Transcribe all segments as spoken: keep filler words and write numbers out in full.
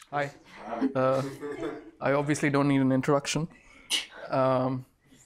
Hi. Uh, I obviously don't need an introduction. Um,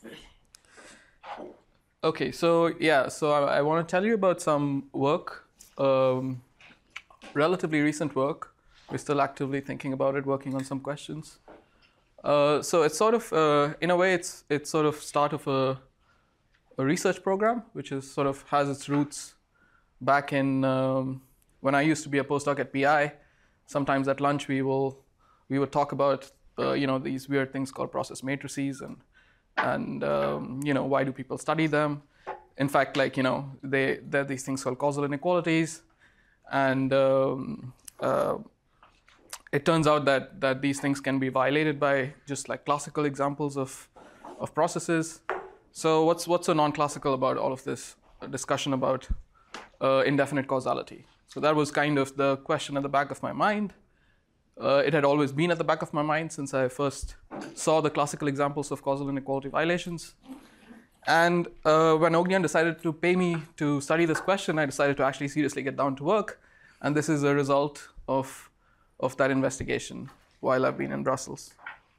okay, so yeah, so I, I want to tell you about some work, um, relatively recent work. We're still actively thinking about it, working on some questions. Uh, so it's sort of, uh, in a way, it's it's sort of start of a, a research program, which is sort of has its roots back in um, when I used to be a postdoc at P I. Sometimes at lunch we will we would talk about uh, you know these weird things called process matrices and and um, you know why do people study them. In fact, like you know they there are these things called causal inequalities, and um, uh, it turns out that that these things can be violated by just like classical examples of of processes. So what's what's so non-classical about all of this discussion about uh, indefinite causality? So that was kind of the question at the back of my mind. Uh, it had always been at the back of my mind since I first saw the classical examples of causal inequality violations. And uh, when Ognian decided to pay me to study this question, I decided to actually seriously get down to work. And this is a result of, of that investigation while I've been in Brussels.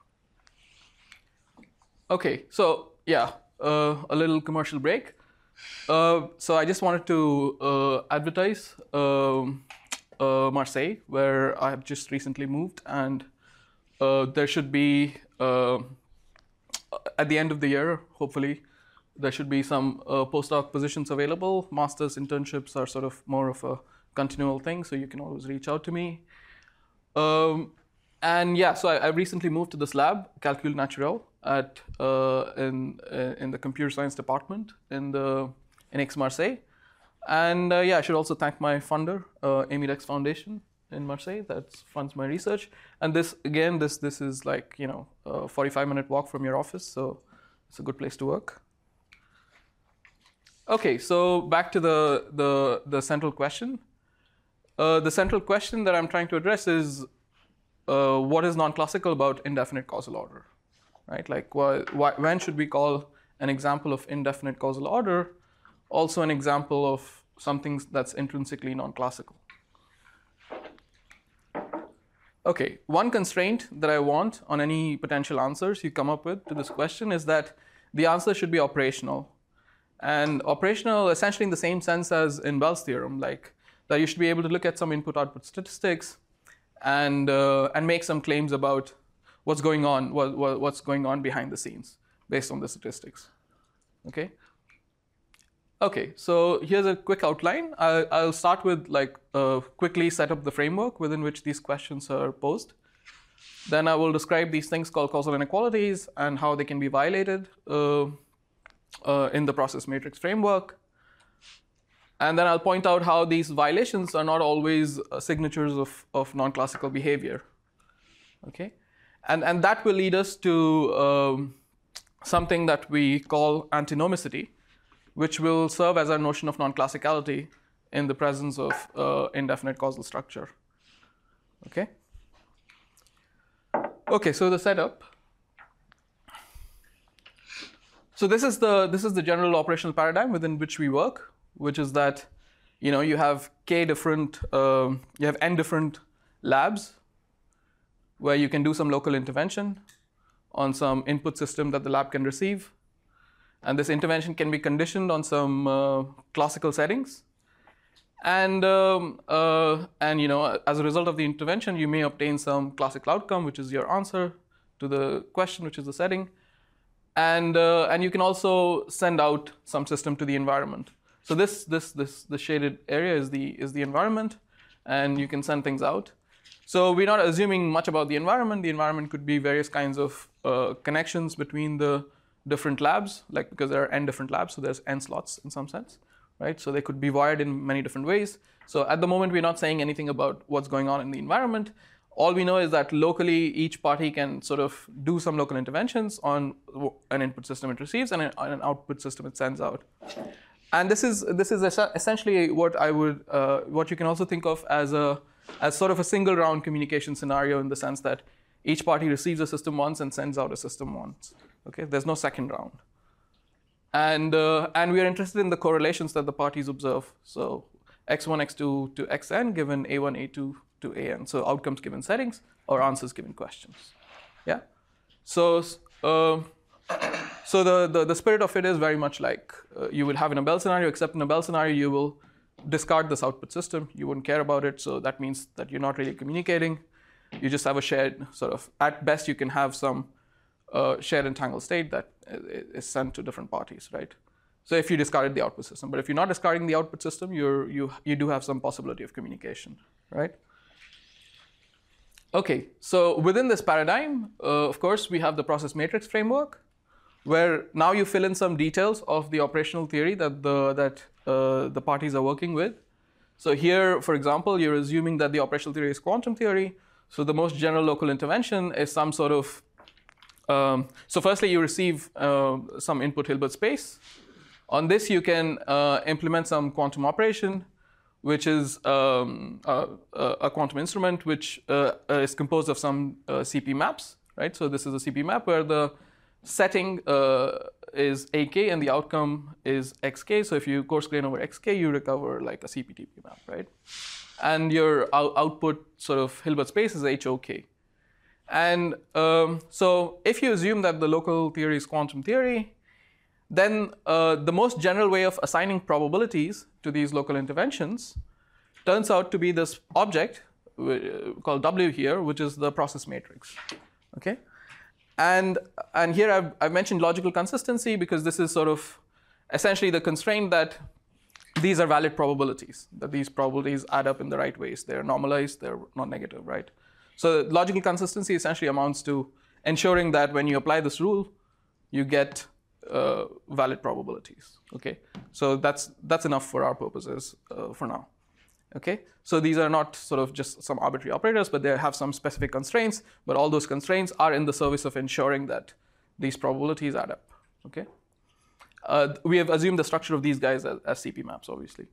Okay, so yeah, uh, a little commercial break. Uh, so I just wanted to uh, advertise um, uh, Marseille, where I have just recently moved, and uh, there should be, uh, at the end of the year, hopefully, there should be some uh, postdoc positions available. Master's internships are sort of more of a continual thing, so you can always reach out to me. Um, and yeah, so I, I recently moved to this lab, Calcul Naturel, at uh, in in the computer science department in the in Aix-Marseille. And uh, yeah, I should also thank my funder, uh, Amidex Foundation in Marseille, that funds my research. And this, again, this this is like you know a forty-five minute walk from your office, so it's a good place to work. Okay, so back to the the the central question. Uh, the central question that I'm trying to address is uh, what is non-classical about indefinite causal order, right? Like, why, why, when should we call an example of indefinite causal order also an example of something that's intrinsically non-classical? Okay, one constraint that I want on any potential answers you come up with to this question is that the answer should be operational. And operational essentially in the same sense as in Bell's theorem, like that you should be able to look at some input-output statistics and uh, and make some claims about what's going on, what, what, what's going on behind the scenes based on the statistics. Okay. Okay, so here's a quick outline. I, I'll start with like uh, quickly set up the framework within which these questions are posed. Then I will describe these things called causal inequalities and how they can be violated uh, uh, in the process matrix framework. And then I'll point out how these violations are not always uh, signatures of, of non-classical behavior. Okay, and and that will lead us to um, something that we call antinomicity, which will serve as our notion of non-classicality in the presence of uh, indefinite causal structure. Okay. Okay, so the setup. So this is the this is the general operational paradigm within which we work, which is that you know you have k different um, you have n different labs where you can do some local intervention on some input system that the lab can receive. And this intervention can be conditioned on some uh, classical settings. And, um, uh, and you know, as a result of the intervention, you may obtain some classical outcome, which is your answer to the question, which is the setting. And, uh, and you can also send out some system to the environment. So this, this, this, the shaded area is the, is the environment, and you can send things out. So we're not assuming much about the environment. The environment could be various kinds of uh, connections between the different labs, like because there are n different labs, so there's n slots in some sense, right? So they could be wired in many different ways. So at the moment, we're not saying anything about what's going on in the environment. All we know is that locally, each party can sort of do some local interventions on an input system it receives and on an output system it sends out. And this is this is essentially what I would uh, what you can also think of as a as sort of a single round communication scenario, in the sense that each party receives a system once and sends out a system once. Okay, there's no second round. And uh, and we are interested in the correlations that the parties observe. So x one, x two to xn given a one, a two to A N. So outcomes given settings or answers given questions. Yeah. So uh, so the, the the spirit of it is very much like uh, you would have in a Bell scenario, except in a Bell scenario you will discard this output system. You wouldn't care about it. So that means that you're not really communicating. You just have a shared sort of, at best you can have some uh, shared entangled state that is sent to different parties, right? So if you discarded the output system, but if you're not discarding the output system, you're, you, you do have some possibility of communication, right? Okay, so within this paradigm, uh, of course, we have the process matrix framework, where now you fill in some details of the operational theory that the, that, uh, the parties are working with. So here, for example, you're assuming that the operational theory is quantum theory. So the most general local intervention is some sort of, um, so firstly you receive uh, some input Hilbert space. On this you can uh, implement some quantum operation, which is um, a, a quantum instrument which uh, is composed of some uh, C P maps, right? So this is a C P map where the setting uh, is A K and the outcome is X K. So if you coarse grain over X K, you recover like a C P T P map, right? And your out output sort of Hilbert space is H O K. And um, so if you assume that the local theory is quantum theory, then uh, the most general way of assigning probabilities to these local interventions turns out to be this object called W here, which is the process matrix, okay? And, and here I've, I've mentioned logical consistency because this is sort of essentially the constraint that these are valid probabilities, that these probabilities add up in the right ways. They're normalized, they're not negative, right? So logical consistency essentially amounts to ensuring that when you apply this rule, you get uh, valid probabilities, okay? So that's, that's enough for our purposes uh, for now, okay? So these are not sort of just some arbitrary operators, but they have some specific constraints, but all those constraints are in the service of ensuring that these probabilities add up, okay? Uh, we have assumed the structure of these guys as, as C P maps, obviously.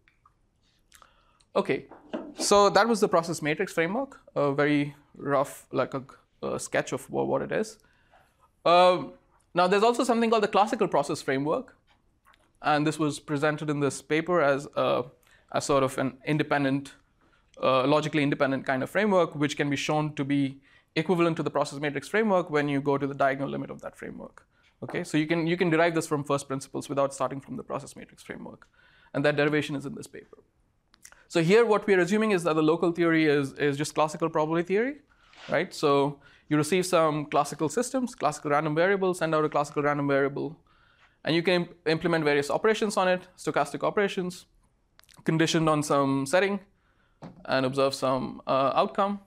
Okay, so that was the process matrix framework, a very rough, like a, a sketch of what, what it is. Uh, now, there's also something called the classical process framework, and this was presented in this paper as a, as sort of an independent, uh, logically independent kind of framework, which can be shown to be equivalent to the process matrix framework when you go to the diagonal limit of that framework. Okay, so you can, you can derive this from first principles without starting from the process matrix framework. And that derivation is in this paper. So here what we are assuming is that the local theory is, is just classical probability theory, right? So you receive some classical systems, classical random variable, send out a classical random variable, and you can imp implement various operations on it, stochastic operations, conditioned on some setting, and observe some uh, outcome.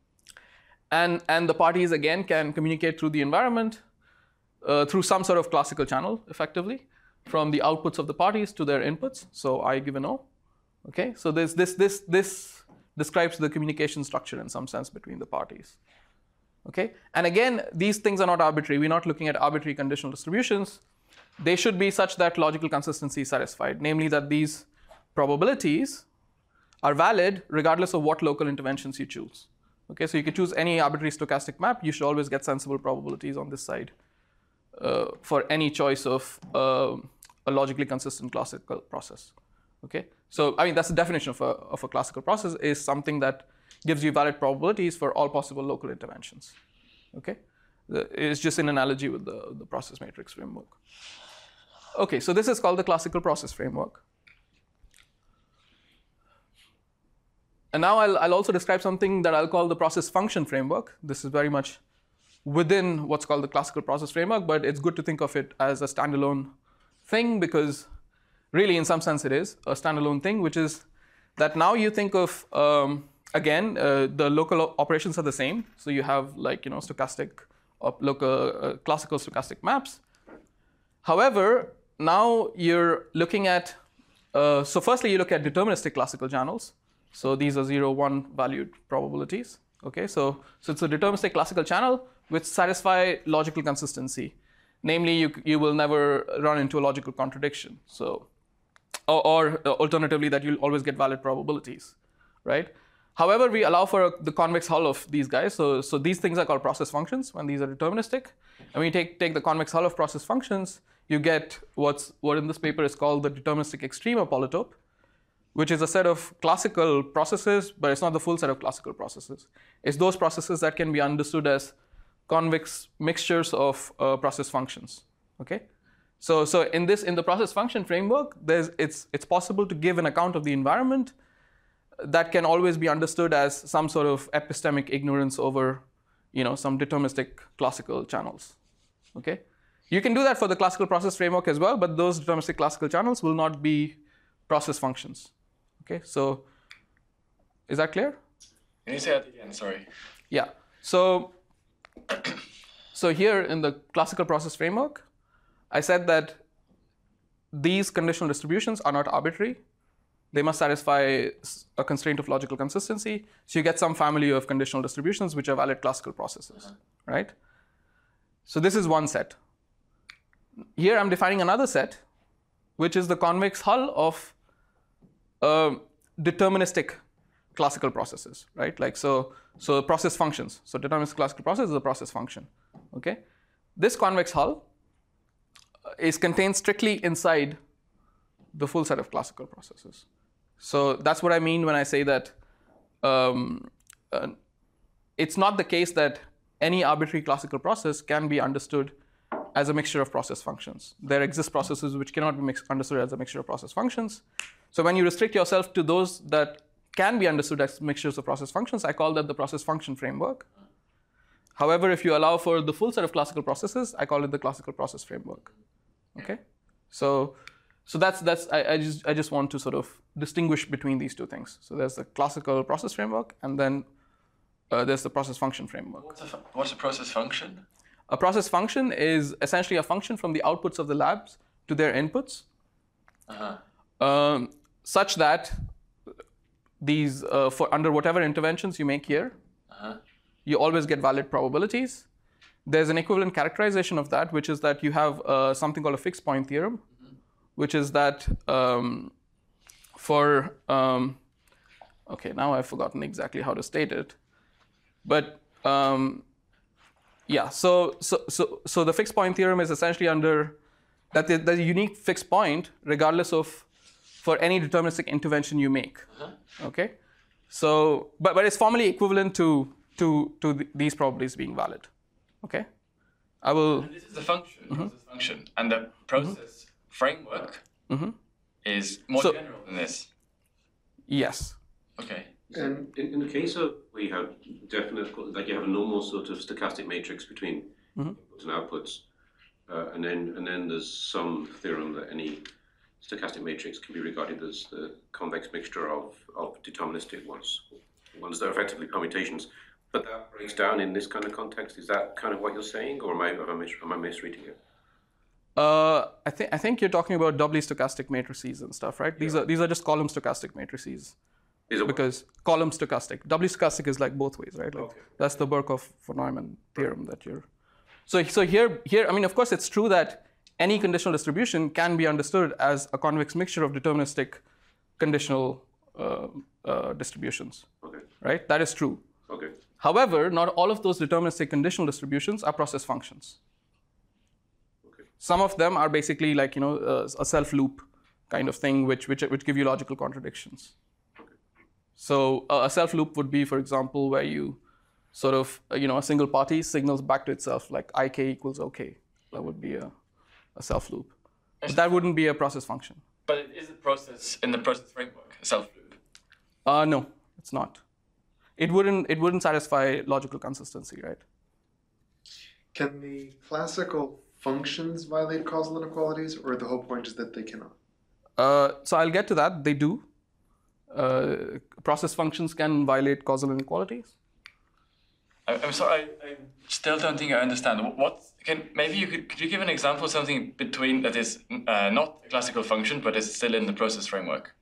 And, and the parties, again, can communicate through the environment, Uh, through some sort of classical channel, effectively, from the outputs of the parties to their inputs. So I given O. Okay, so this this this this describes the communication structure in some sense between the parties. Okay, and again, these things are not arbitrary. We're not looking at arbitrary conditional distributions. They should be such that logical consistency is satisfied, namely that these probabilities are valid regardless of what local interventions you choose. Okay, so you could choose any arbitrary stochastic map. You should always get sensible probabilities on this side. Uh, for any choice of uh, a logically consistent classical process, okay? So, I mean, that's the definition of a, of a classical process, is something that gives you valid probabilities for all possible local interventions, okay? It's just an analogy with the, the process matrix framework. Okay, so this is called the classical process framework. And now I'll, I'll also describe something that I'll call the process function framework. This is very much within what's called the classical process framework, but it's good to think of it as a standalone thing, because really in some sense it is a standalone thing, which is that now you think of, um, again, uh, the local operations are the same. So you have like, you know, stochastic, or local, uh, classical stochastic maps. However, now you're looking at, uh, so firstly you look at deterministic classical channels. So these are zero, one valued probabilities. Okay, so, so it's a deterministic classical channel which satisfy logical consistency. Namely, you, you will never run into a logical contradiction. So, or, or alternatively, that you'll always get valid probabilities, right? However, we allow for the convex hull of these guys. So, so these things are called process functions when these are deterministic. And when you take, take the convex hull of process functions, you get what's, what in this paper is called the deterministic extreme of polytope. which is a set of classical processes, but it's not the full set of classical processes. It's those processes that can be understood as convex mixtures of uh, process functions. Okay, so so in this in the process function framework, there's it's it's possible to give an account of the environment that can always be understood as some sort of epistemic ignorance over, you know, some deterministic classical channels. Okay, you can do that for the classical process framework as well, but those deterministic classical channels will not be process functions. Okay, so is that clear? Can you say that again? Sorry. Yeah. So, so here in the classical process framework, I said that these conditional distributions are not arbitrary. They must satisfy a constraint of logical consistency. So you get some family of conditional distributions which are valid classical processes, uh-huh. right? So this is one set. Here I'm defining another set, which is the convex hull of uh, deterministic classical processes, right? Like so, so process functions. So deterministic classical process is a process function, okay? This convex hull is contained strictly inside the full set of classical processes. So that's what I mean when I say that um, uh, it's not the case that any arbitrary classical process can be understood as a mixture of process functions. There exist processes which cannot be mix- understood as a mixture of process functions. So when you restrict yourself to those that can be understood as mixtures of process functions, I call that the process function framework. However, if you allow for the full set of classical processes, I call it the classical process framework. Okay, so so that's that's I, I just I just want to sort of distinguish between these two things. So there's the classical process framework, and then uh, there's the process function framework. What's a, what's a process function? A process function is essentially a function from the outputs of the labs to their inputs, uh-huh. um, such that these uh, for under whatever interventions you make here, uh-huh. you always get valid probabilities. There's an equivalent characterization of that, which is that you have uh, something called a fixed point theorem, mm-hmm. which is that um, for, um, okay, now I've forgotten exactly how to state it, but um, yeah, so, so, so, so the fixed point theorem is essentially under that there's a unique fixed point regardless of for any deterministic intervention you make, uh-huh. okay? So, but, but it's formally equivalent to, to, to the, these probabilities being valid. Okay, I will. And this is the function, mm-hmm. process function, and the process mm-hmm. framework mm-hmm. is more so, general than this. Yes. Okay. And in, in the case of where you have definite, like you have a normal sort of stochastic matrix between mm-hmm. inputs and outputs, uh, and then and then there's some theorem that any stochastic matrix can be regarded as the convex mixture of of deterministic ones, ones that are effectively permutations. But that breaks down in this kind of context. Is that kind of what you're saying, or am I, am I, mis- am I misreading it? Uh, I think I think you're talking about doubly stochastic matrices and stuff, right? These yeah. are these are just column stochastic matrices. Is it because what? Column stochastic, doubly stochastic is like both ways, right? Like okay. That's the Birkhoff von Neumann theorem that you're. So so here here I mean, of course, it's true that any conditional distribution can be understood as a convex mixture of deterministic conditional uh, uh, distributions. Okay. Right. That is true. Okay. However, not all of those deterministic conditional distributions are process functions. Okay. Some of them are basically like, you know, uh, a self-loop kind of thing, which, which, which give you logical contradictions. Okay. So uh, a self-loop would be, for example, where you sort of, uh, you know, a single party signals back to itself, like I K equals OK. That would be a, a self-loop. But that wouldn't be a process function. But it is a process in the process framework, a self-loop? Uh, no, it's not. It wouldn't, it wouldn't satisfy logical consistency, right? Can the classical functions violate causal inequalities, or the whole point is that they cannot? Uh, so I'll get to that. They do. Uh, process functions can violate causal inequalities. I, I'm sorry, I, I still don't think I understand. What can maybe you could could you give an example of something between that is uh, not a classical function but is still in the process framework?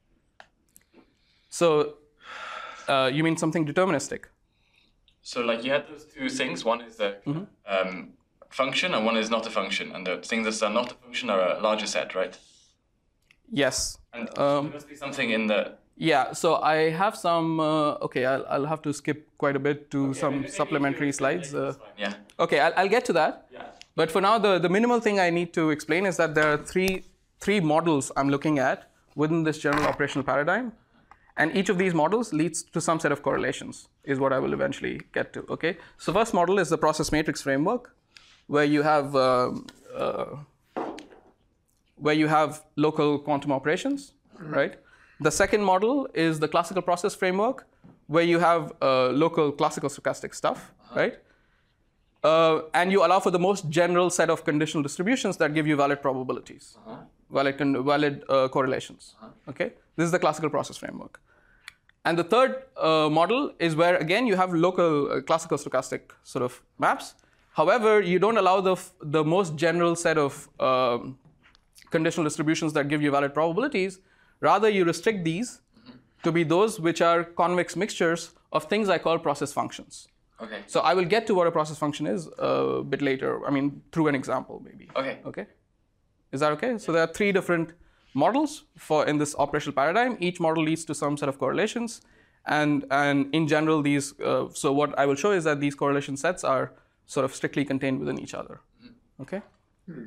So. Uh, you mean something deterministic? So like you had those two things. One is a mm-hmm. um, function and one is not a function. And the things that are not a function are a larger set, right? Yes. And um, there must be something in the... Yeah, so I have some... Uh, okay, I'll, I'll have to skip quite a bit to okay, some maybe, supplementary maybe slides. Uh, yeah. Okay, I'll, I'll get to that. Yeah. But for now, the, the minimal thing I need to explain is that there are three, three models I'm looking at within this general operational paradigm. And each of these models leads to some set of correlations, is what I will eventually get to, okay? So first model is the process matrix framework, where you have, uh, uh, where you have local quantum operations, right? The second model is the classical process framework, where you have uh, local classical stochastic stuff, uh-huh. right? Uh, and you allow for the most general set of conditional distributions that give you valid probabilities, uh-huh. valid, con- valid uh, correlations, uh-huh. okay? This is the classical process framework. And the third uh, model is where, again, you have local uh, classical stochastic sort of maps. However, you don't allow the, f- the most general set of um, conditional distributions that give you valid probabilities. Rather, you restrict these mm-hmm. to be those which are convex mixtures of things I call process functions. Okay. So I will get to what a process function is a bit later, I mean, through an example, maybe. Okay. Okay? Is that okay? So there are three different models for in this operational paradigm. Each model leads to some set of correlations. And, and in general, these, uh, so what I will show is that these correlation sets are sort of strictly contained within each other. Okay? Hmm.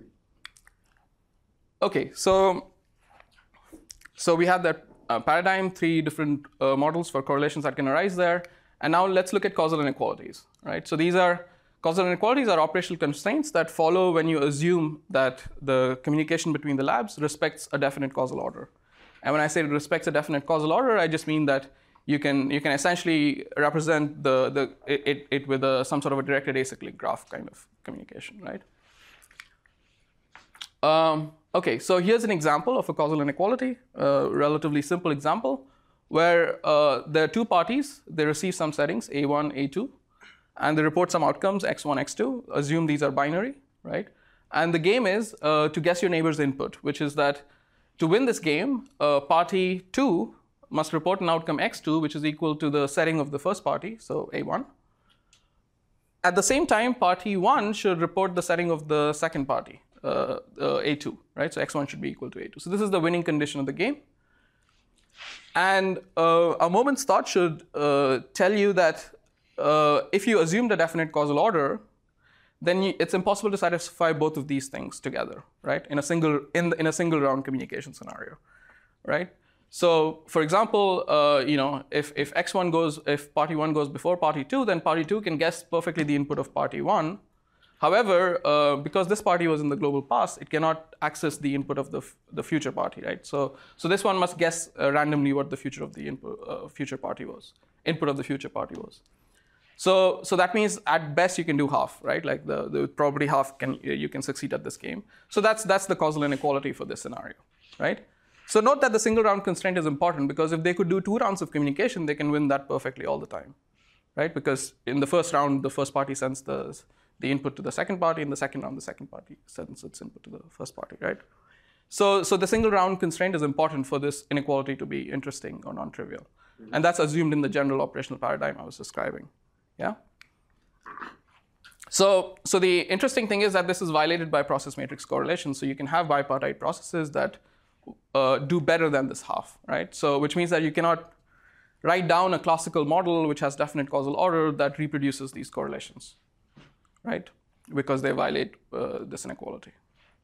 Okay, so, so we have that uh, paradigm, three different uh, models for correlations that can arise there. And now let's look at causal inequalities, right? So these are, causal inequalities are operational constraints that follow when you assume that the communication between the labs respects a definite causal order. And when I say it respects a definite causal order, I just mean that you can you can essentially represent the the it, it with a, some sort of a directed acyclic graph kind of communication, right? Um, okay, so here's an example of a causal inequality, a relatively simple example, where uh, there are two parties, they receive some settings, A one, A two, and they report some outcomes, X one, X two, assume these are binary, right? And the game is uh, to guess your neighbor's input, which is that to win this game, uh, party two must report an outcome X two, which is equal to the setting of the first party, so A one. At the same time, party one should report the setting of the second party, uh, uh, A two, right? So X one should be equal to A two. So this is the winning condition of the game. And uh, a moment's thought should uh, tell you that uh, if you assumed a definite causal order, then you, it's impossible to satisfy both of these things together, right? In a single in in a single round communication scenario, right? So, for example, uh, you know, if if X one goes, if party one goes before party two, then party two can guess perfectly the input of party one. However, uh, because this party was in the global past, it cannot access the input of the f- the future party, right? So, so this one must guess uh, randomly what the future of the input uh, future party was, input of the future party was. So, so that means at best you can do half, right? Like the, the probability half can you can succeed at this game. So that's that's the causal inequality for this scenario, right? So note that the single round constraint is important because if they could do two rounds of communication, they can win that perfectly all the time, right? Because in the first round, the first party sends the the input to the second party. In the second round, the second party sends its input to the first party, right? So, so the single round constraint is important for this inequality to be interesting or non-trivial. Mm-hmm. And that's assumed in the general operational paradigm I was describing, yeah? So, so the interesting thing is that this is violated by process matrix correlation. So you can have bipartite processes that uh, do better than this half, right? So, which means that you cannot write down a classical model which has definite causal order that reproduces these correlations, right? Because they violate uh, this inequality.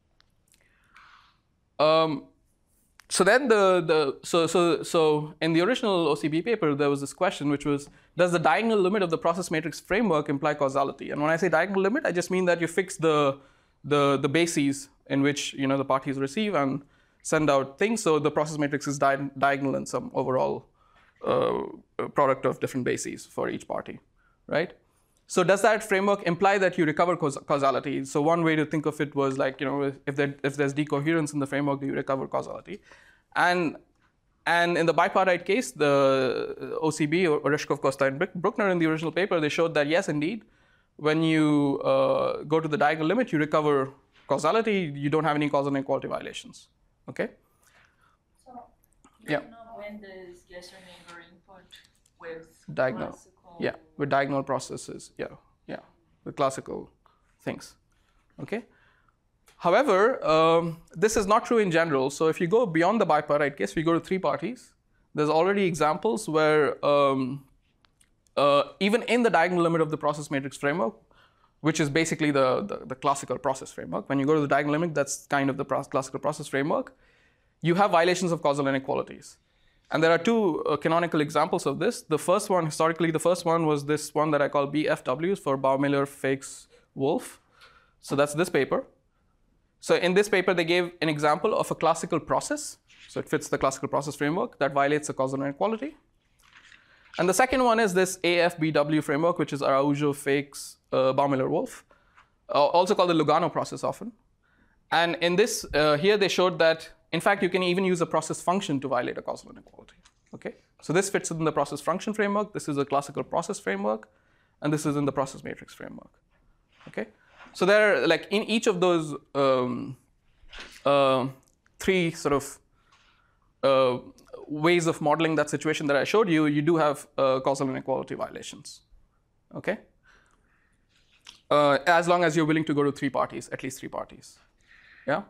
Um, so then the, the so so so in the original O C B paper there was this question which was, does the diagonal limit of the process matrix framework imply causality? And when I say diagonal limit, I just mean that you fix the the the bases in which you know the parties receive and send out things. So the process matrix is di- diagonal in some overall uh, product of different bases for each party, right? So does that framework imply that you recover caus- causality? So one way to think of it was like, you know, if there, if there's decoherence in the framework, do you recover causality? And and in the bipartite case, the O C B, or Ryzhkov, Costa, and Bruckner in the original paper, they showed that yes, indeed, when you uh, go to the diagonal limit, you recover causality. You don't have any causal inequality violations. Okay. So you yeah. know when does guess your neighbor input with diagonal? Classical... Yeah, with diagonal processes. Yeah, yeah, with classical things. Okay. However, um, this is not true in general. So if you go beyond the bipartite case, we go to three parties. There's already examples where um, uh, even in the diagonal limit of the process matrix framework, which is basically the, the, the classical process framework, when you go to the diagonal limit, that's kind of the pro- classical process framework, you have violations of causal inequalities. And there are two uh, canonical examples of this. The first one, historically, the first one was this one that I call B F W for Baumiller, Fakes, Wolf. So that's this paper. So in this paper, they gave an example of a classical process. So it fits the classical process framework that violates a causal inequality. And the second one is this A F B W framework, which is Araujo, Fakes, uh, Baumiller, Wolf, uh, also called the Lugano process often. And in this, uh, here they showed that, in fact, you can even use a process function to violate a causal inequality. Okay? So this fits in the process function framework. This is a classical process framework. And this is in the process matrix framework. Okay? So there are, like, in each of those um, uh, three sort of uh, ways of modeling that situation that I showed you, you do have uh, causal inequality violations. Okay? Uh, as long as you're willing to go to three parties, at least three parties. Yeah?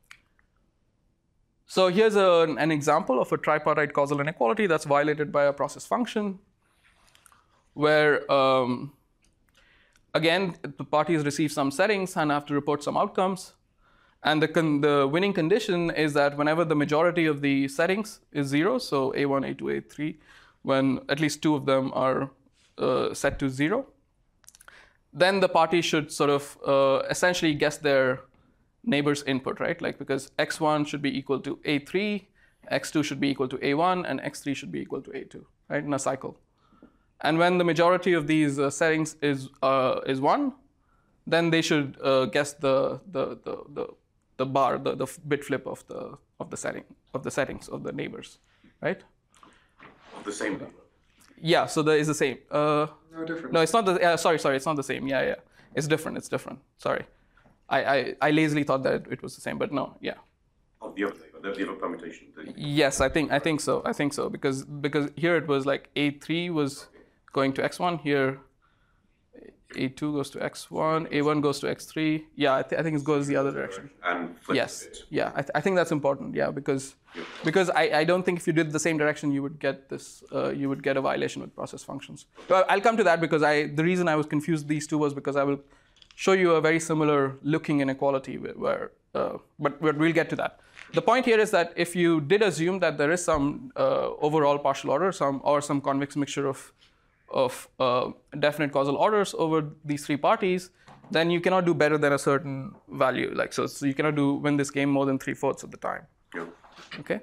So here's a, an example of a tripartite causal inequality that's violated by a process function, where, um, again, the parties receive some settings and have to report some outcomes. And the, con the winning condition is that whenever the majority of the settings is zero, so A one, A two, A three, when at least two of them are uh, set to zero, then the party should sort of uh, essentially guess their neighbor's input, right? Like, because x one should be equal to A three, x two should be equal to A one, and x three should be equal to A two, right, in a cycle. And when the majority of these uh, settings is uh, is one, then they should uh, guess the the the the, the bar, the, the bit flip of the of the setting of the settings of the neighbors, right? Of the same neighbor. Yeah. So the is the same. Uh, No, different. no, it's not the. Uh, sorry, sorry, it's not the same. Yeah, yeah. It's different. It's different. Sorry. I, I, I lazily thought that it was the same, but no, yeah. Of the other neighbor, the, the other permutation. The... Yes, I think I think so. I think so because because here it was like A three was going to x one. Here, A two goes to x one. A one goes to x three. Yeah, I, th I think it goes the other direction. And flips Yes. it. Yeah, I, th I think that's important. Yeah, because Yeah. because I, I don't think if you did the same direction you would get this uh, you would get a violation with process functions. So I'll come to that because I the reason I was confused these two was because I will show you a very similar looking inequality where, uh, but we'll get to that. The point here is that if you did assume that there is some uh, overall partial order, some or some convex mixture of of uh, definite causal orders over these three parties, then you cannot do better than a certain value. Like so, so you cannot do win this game more than three fourths of the time. Yeah. Okay.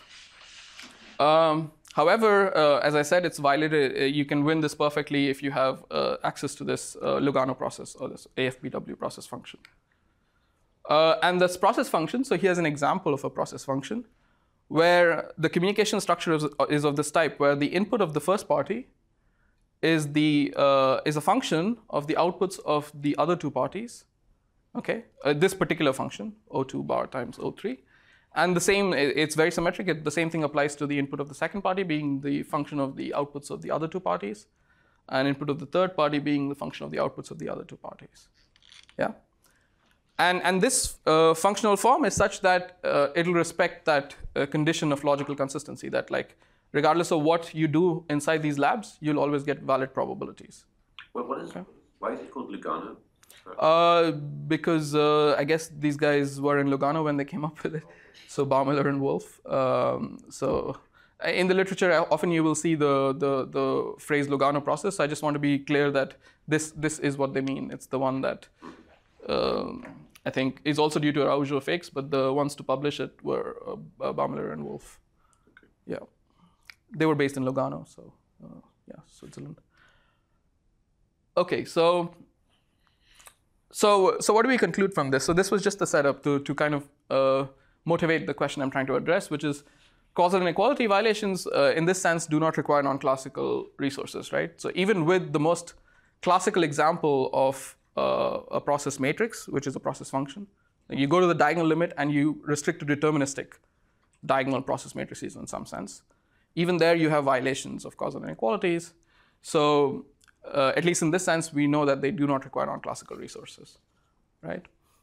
Um, However, uh, as I said, it's violated. Uh, you can win this perfectly if you have uh, access to this uh, Lugano process or this A F B W process function. Uh, and this process function, so here's an example of a process function where the communication structure is, is of this type, where the input of the first party is, the, uh, is a function of the outputs of the other two parties, okay? Uh, this particular function, O two bar times O three. And the same, it's very symmetric. It, the same thing applies to the input of the second party being the function of the outputs of the other two parties, and input of the third party being the function of the outputs of the other two parties. Yeah. And and this uh, functional form is such that uh, it'll respect that uh, condition of logical consistency. That like, regardless of what you do inside these labs, you'll always get valid probabilities. Well, what is? Okay. Why is it called Lugano? Uh, because uh, I guess these guys were in Lugano when they came up with it. So Baumiller and Wolf. Um, so in the literature, often you will see the, the, the phrase Lugano process. I just want to be clear that this, this is what they mean. It's the one that um, I think is also due to Araujo fakes, but the ones to publish it were uh, Baumiller and Wolf. Okay. Yeah. They were based in Lugano, so uh, yeah, Switzerland. Okay, so So, so what do we conclude from this? So this was just the setup to, to kind of uh, motivate the question I'm trying to address, which is causal inequality violations uh, in this sense do not require non-classical resources, right? So even with the most classical example of uh, a process matrix, which is a process function, you go to the diagonal limit and you restrict to deterministic diagonal process matrices in some sense. Even there you have violations of causal inequalities. So Uh, at least in this sense, we know that they do not require non-classical resources, right?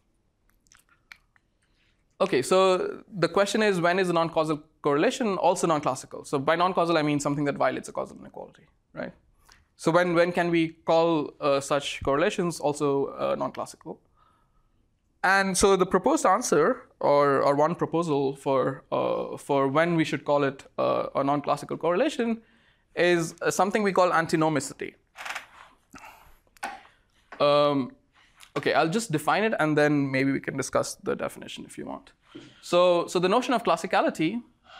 Okay, so the question is, when is a non-causal correlation also non-classical? So by non-causal, I mean something that violates a causal inequality, right? So when, when can we call uh, such correlations also uh, non-classical? and so the proposed answer, or, or one proposal for, uh, for when we should call it uh, a non-classical correlation, is something we call antinomicity. Um, okay, I'll just define it, and then maybe we can discuss the definition if you want. So, so the notion of classicality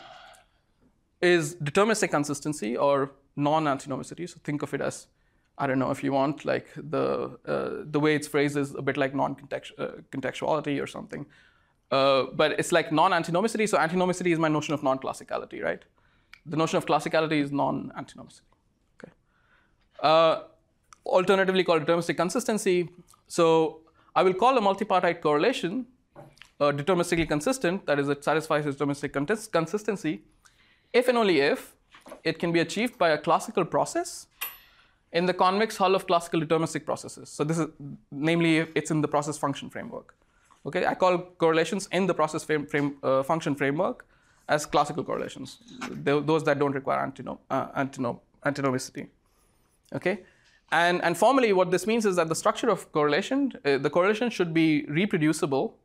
is deterministic consistency or non-antinomicity. So think of it as, I don't know if you want, like the uh, the way it's phrased is a bit like non-contextuality uh, or something. Uh, but it's like non-antinomicity. So antinomicity is my notion of non-classicality, right? The notion of classicality is non-antinomicity. Okay. Uh, alternatively called deterministic consistency. So I will call a multipartite correlation uh, deterministically consistent, that is, it satisfies deterministic consistency, if and only if it can be achieved by a classical process in the convex hull of classical deterministic processes. So this is, namely, if it's in the process function framework. Okay, I call correlations in the process frame, frame, uh, function framework as classical correlations, those that don't require antinom, uh, antinom, antinomicity. Okay, and and formally, what this means is that the structure of correlation, uh, the correlation should be reproducible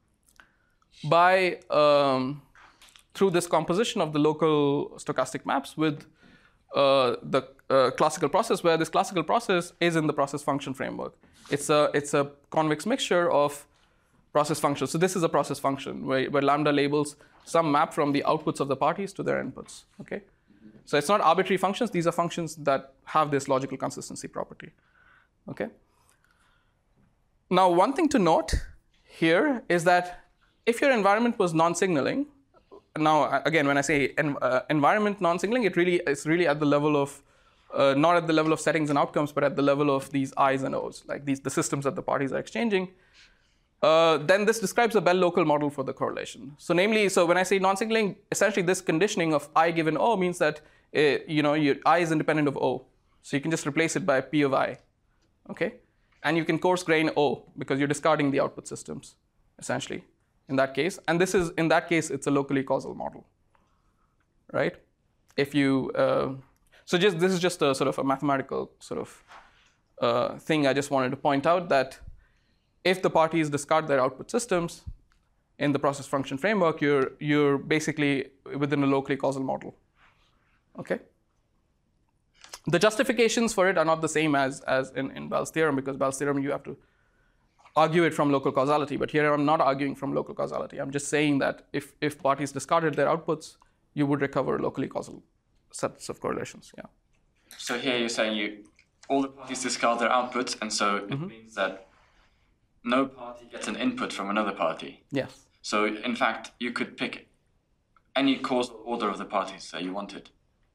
by um, through this composition of the local stochastic maps with uh, the uh, classical process, where this classical process is in the process function framework. It's a it's a convex mixture of process functions. So this is a process function where, where lambda labels some map from the outputs of the parties to their inputs. Okay, so it's not arbitrary functions. These are functions that have this logical consistency property. Okay. Now, one thing to note here is that if your environment was non-signaling, now again, when I say en uh, environment non-signaling, it really is really at the level of uh, not at the level of settings and outcomes, but at the level of these I's and O's, like these the systems that the parties are exchanging. Uh, then this describes a Bell local model for the correlation. So namely, so when I say non-signaling, essentially this conditioning of I given O means that uh, you know your I is independent of O. So you can just replace it by P of I, okay? And you can coarse grain O because you're discarding the output systems, essentially, in that case. And this is, in that case, it's a locally causal model, right? If you, uh, so just this is just a sort of a mathematical sort of uh, thing I just wanted to point out, that if the parties discard their output systems in the process function framework, you're, you're basically within a locally causal model, okay? The justifications for it are not the same as, as in, in Bell's theorem, because Bell's theorem, you have to argue it from local causality. But here I'm not arguing from local causality. I'm just saying that if, if parties discarded their outputs, you would recover locally causal sets of correlations, yeah. So here you're saying you all the parties discard their outputs, and so it mm-hmm. means that no party gets an input from another party. Yes. So in fact, you could pick any causal order of the parties that you wanted.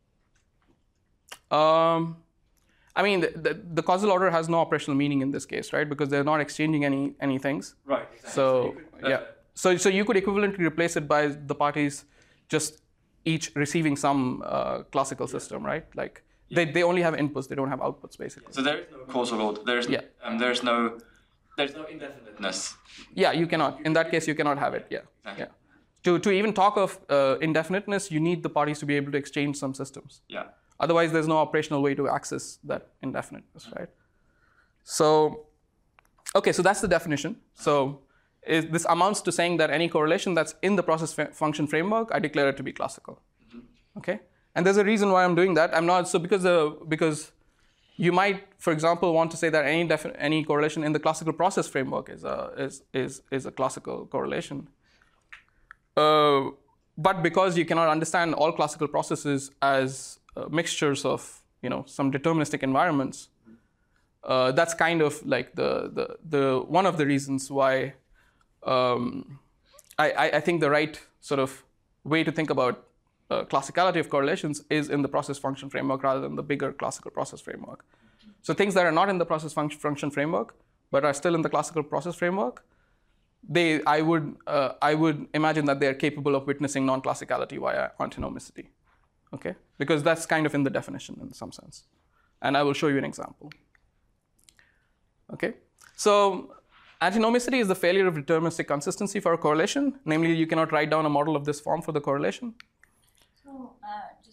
Um, I mean, the, the, the causal order has no operational meaning in this case, right? Because they're not exchanging any any things. Right. Exactly. So, so could, uh, yeah. So so you could equivalently replace it by the parties just each receiving some uh, classical system, right? Like yeah. they, they only have inputs, they don't have outputs, basically. So there is no causal order. There's yeah. um, there's no there's no indefiniteness. Yeah, you cannot. In that case, you cannot have it. Yeah. Exactly. Yeah. To to even talk of uh, indefiniteness, you need the parties to be able to exchange some systems. Yeah. Otherwise, there's no operational way to access that indefiniteness, right? So, okay, so that's the definition. So is, this amounts to saying that any correlation that's in the process function framework, I declare it to be classical, mm-hmm. okay? And there's a reason why I'm doing that. I'm not, so because, uh, because you might, for example, want to say that any, any correlation in the classical process framework is a, is, is, is a classical correlation. Uh, but because you cannot understand all classical processes as Uh, mixtures of, you know, some deterministic environments, uh, that's kind of like the, the, the one of the reasons why um, I, I think the right sort of way to think about uh, classicality of correlations is in the process function framework rather than the bigger classical process framework. So things that are not in the process function, function framework, but are still in the classical process framework, they, I would, uh, I would imagine that they are capable of witnessing non-classicality via antinomicity. Okay, because that's kind of in the definition in some sense. And I will show you an example. Okay, so antinomicity is the failure of deterministic consistency for a correlation. Namely, you cannot write down a model of this form for the correlation. So uh, just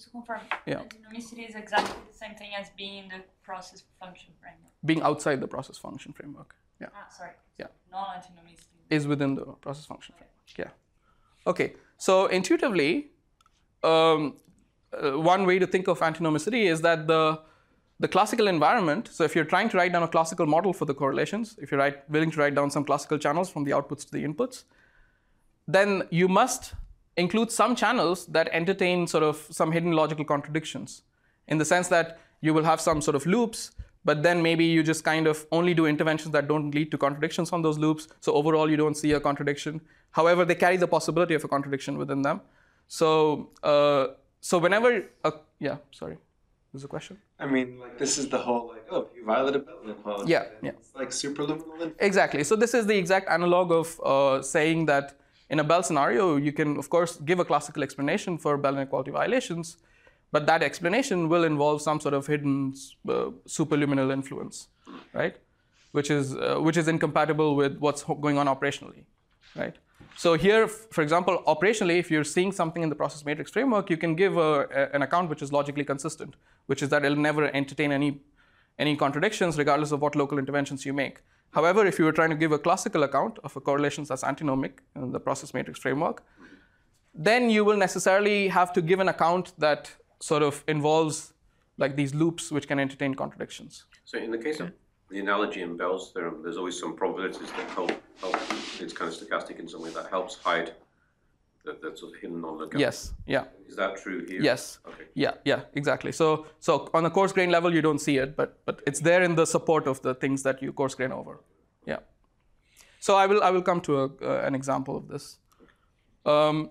just to confirm, Yeah. antinomicity is exactly the same thing as being in the process function framework. Being outside the process function framework. Yeah. Ah, sorry. Yeah. Non-antinomicity. Is within the process function framework. Yeah. Okay. So intuitively, um, uh, one way to think of antinomicity is that the the classical environment. So if you're trying to write down a classical model for the correlations, if you're write, willing to write down some classical channels from the outputs to the inputs, then you must include some channels that entertain sort of some hidden logical contradictions, in the sense that you will have some sort of loops, but then maybe you just kind of only do interventions that don't lead to contradictions on those loops. So overall, you don't see a contradiction. However, they carry the possibility of a contradiction within them. So, uh, so whenever, uh, yeah, sorry, there's a question. I mean, like this is the whole like, oh, if you violate a Bell inequality, Yeah, then yeah. it's like superluminal infinity. Exactly. So this is the exact analog of uh, saying that in a Bell scenario, you can, of course, give a classical explanation for Bell inequality violations, but that explanation will involve some sort of hidden uh, superluminal influence, right? Which is uh, which is incompatible with what's going on operationally, right? So here, for example, operationally, if you're seeing something in the process matrix framework, you can give a, a, an account which is logically consistent, which is that it'll never entertain any any contradictions regardless of what local interventions you make. However, if you were trying to give a classical account of a correlation that's antinomic in the process matrix framework, then you will necessarily have to give an account that sort of involves like these loops which can entertain contradictions. So in the case of the analogy in Bell's theorem, there's always some probabilities that help, help it's kind of stochastic in some way, that helps hide that, that sort of hidden non-locality. Yes, yeah. Is that true here? Yes. Okay. Yeah, yeah, exactly. So, so on the coarse grain level, you don't see it, but but it's there in the support of the things that you coarse grain over. Yeah. So I will I will come to a, uh, an example of this. Um,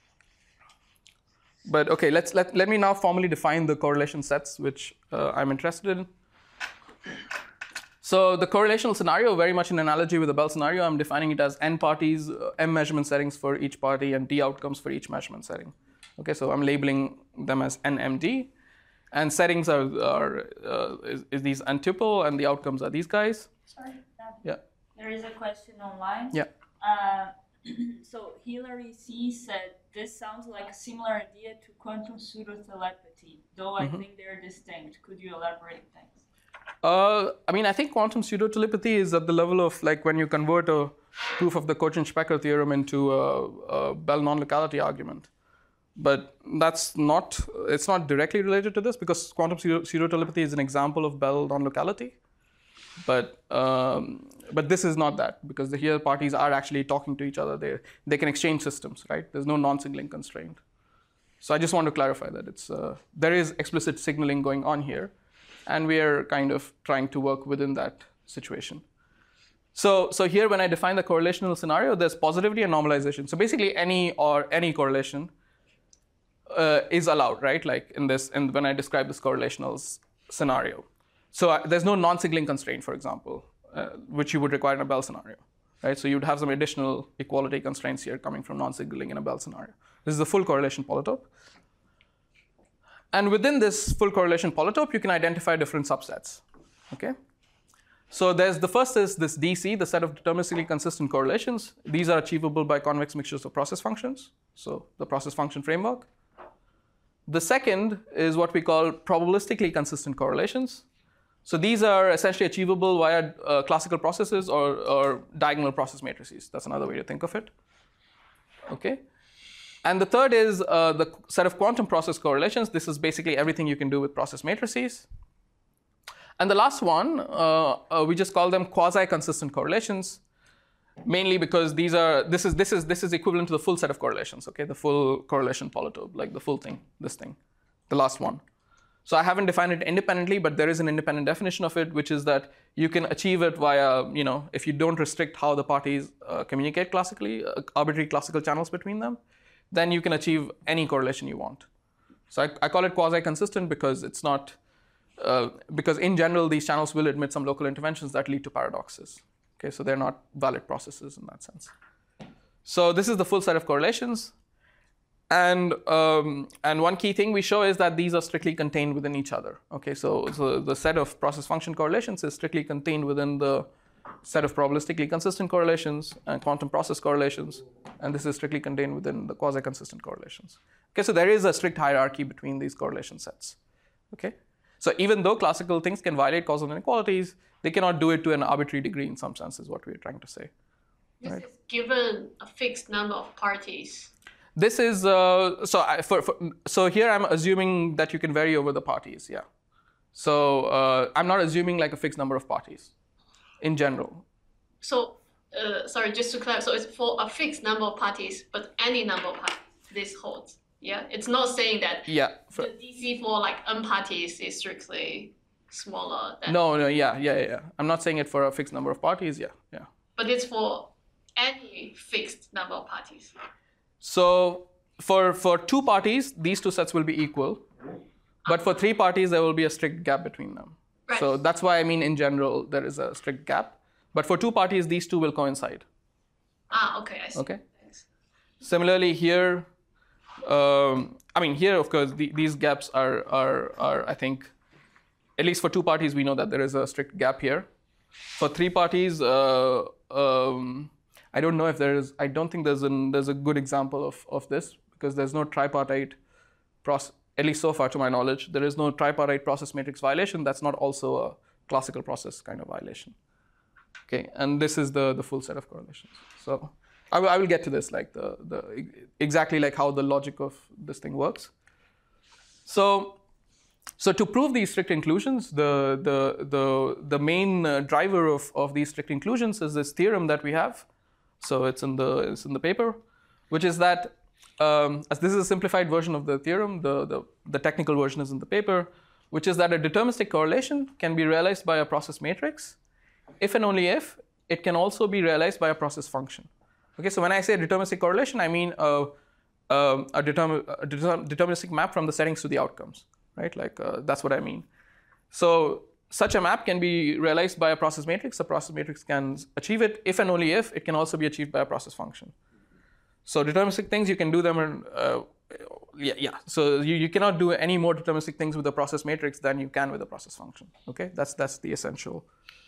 but okay, let's let let me now formally define the correlation sets which uh, I'm interested in. So the correlational scenario, very much in analogy with the Bell scenario, I'm defining it as n parties, uh, m measurement settings for each party, and d outcomes for each measurement setting. Okay, so I'm labeling them as N M D, and settings are, are uh, is, is these n tuple, and the outcomes are these guys. Sorry, David. Yeah. There is a question online. Yeah. Uh, so Hilary C said, this sounds like a similar idea to quantum pseudo-telepathy, though I Mm-hmm. think they're distinct. Could you elaborate? Thanks. Uh, I mean, I think quantum pseudo-telepathy is at the level of like when you convert a proof of the Cauchy-Specker theorem into a, a Bell non-locality argument. But that's not, it's not directly related to this because quantum pseudo-telepathy is an example of Bell non-locality. But um, but this is not that, because the here parties are actually talking to each other. They they can exchange systems, right? There's no non-signaling constraint. So I just want to clarify that it's uh, there is explicit signaling going on here, and we are kind of trying to work within that situation. So so here when I define the correlational scenario, there's positivity and normalization. So basically any or any correlation uh, is allowed, right? Like in this, and when I describe this correlational s- scenario. So uh, there's no non-signaling constraint, for example, uh, which you would require in a Bell scenario, right? So you'd have some additional equality constraints here coming from non-signaling in a Bell scenario. This is the full correlation polytope. And within this full correlation polytope, you can identify different subsets, okay? So there's the first is this D C, the set of deterministically consistent correlations. These are achievable by convex mixtures of process functions, so the process function framework. The second is what we call probabilistically consistent correlations. So these are essentially achievable via uh, classical processes or, or diagonal process matrices. That's another way to think of it. Okay. And the third is uh, the set of quantum process correlations. This is basically everything you can do with process matrices. And the last one, uh, uh, we just call them quasi-consistent correlations, mainly because these are this is this is this is equivalent to the full set of correlations. Okay, the full correlation polytope, like the full thing, this thing, the last one. So I haven't defined it independently, but there is an independent definition of it, which is that you can achieve it via, you know, if you don't restrict how the parties uh, communicate classically, uh, arbitrary classical channels between them, then you can achieve any correlation you want. So I, I call it quasi-consistent because it's not, uh, because in general, these channels will admit some local interventions that lead to paradoxes. Okay, so they're not valid processes in that sense. So this is the full set of correlations. And um, and one key thing we show is that these are strictly contained within each other. Okay, so, so the set of process function correlations is strictly contained within the set of probabilistically consistent correlations and quantum process correlations, and this is strictly contained within the quasi-consistent correlations. Okay, so there is a strict hierarchy between these correlation sets. Okay, so even though classical things can violate causal inequalities, they cannot do it to an arbitrary degree in some sense, is what we're trying to say. This Right. is given a fixed number of parties. This is, uh, so I, for, for, so here I'm assuming that you can vary over the parties, yeah. So uh, I'm not assuming like a fixed number of parties in general. So, uh, sorry, just to clarify, so it's for a fixed number of parties, but any number of parties, this holds. Yeah, it's not saying that Yeah. For, the D C for like n parties is strictly smaller than. no, no, yeah, yeah, yeah. I'm not saying it for a fixed number of parties, yeah, yeah. But it's for any fixed number of parties. So for, for two parties, these two sets will be equal. But for three parties, there will be a strict gap between them. Right. So that's why I mean in general, there is a strict gap. But for two parties, these two will coincide. Ah, okay, I see. Okay. Thanks. Similarly here, um, I mean here, of course, the, these gaps are, are, are, I think, at least for two parties, we know that there is a strict gap here. For three parties, uh, um, I don't know if there is, I don't think there's, an, there's a good example of, of this because there's no tripartite process, at least so far to my knowledge, there is no tripartite process matrix violation. That's not also a classical process kind of violation. Okay, and this is the, the full set of correlations. So I will, I will get to this, like the, the exactly like how the logic of this thing works. So, so to prove these strict inclusions, the, the, the, the main uh, driver of, of these strict inclusions is this theorem that we have. So it's in the, it's in the paper, which is that, um, as this is a simplified version of the theorem, the, the, the technical version is in the paper, which is that a deterministic correlation can be realized by a process matrix if and only if it can also be realized by a process function. Okay, so when I say deterministic correlation, I mean a, a, a, determ, a deterministic map from the settings to the outcomes, right? Like uh, that's what I mean. So such a map can be realized by a process matrix. A process matrix can achieve it if and only if it can also be achieved by a process function. So deterministic things, you can do them, in, uh, yeah, yeah. So you, you cannot do any more deterministic things with a process matrix than you can with a process function. Okay, that's that's the essential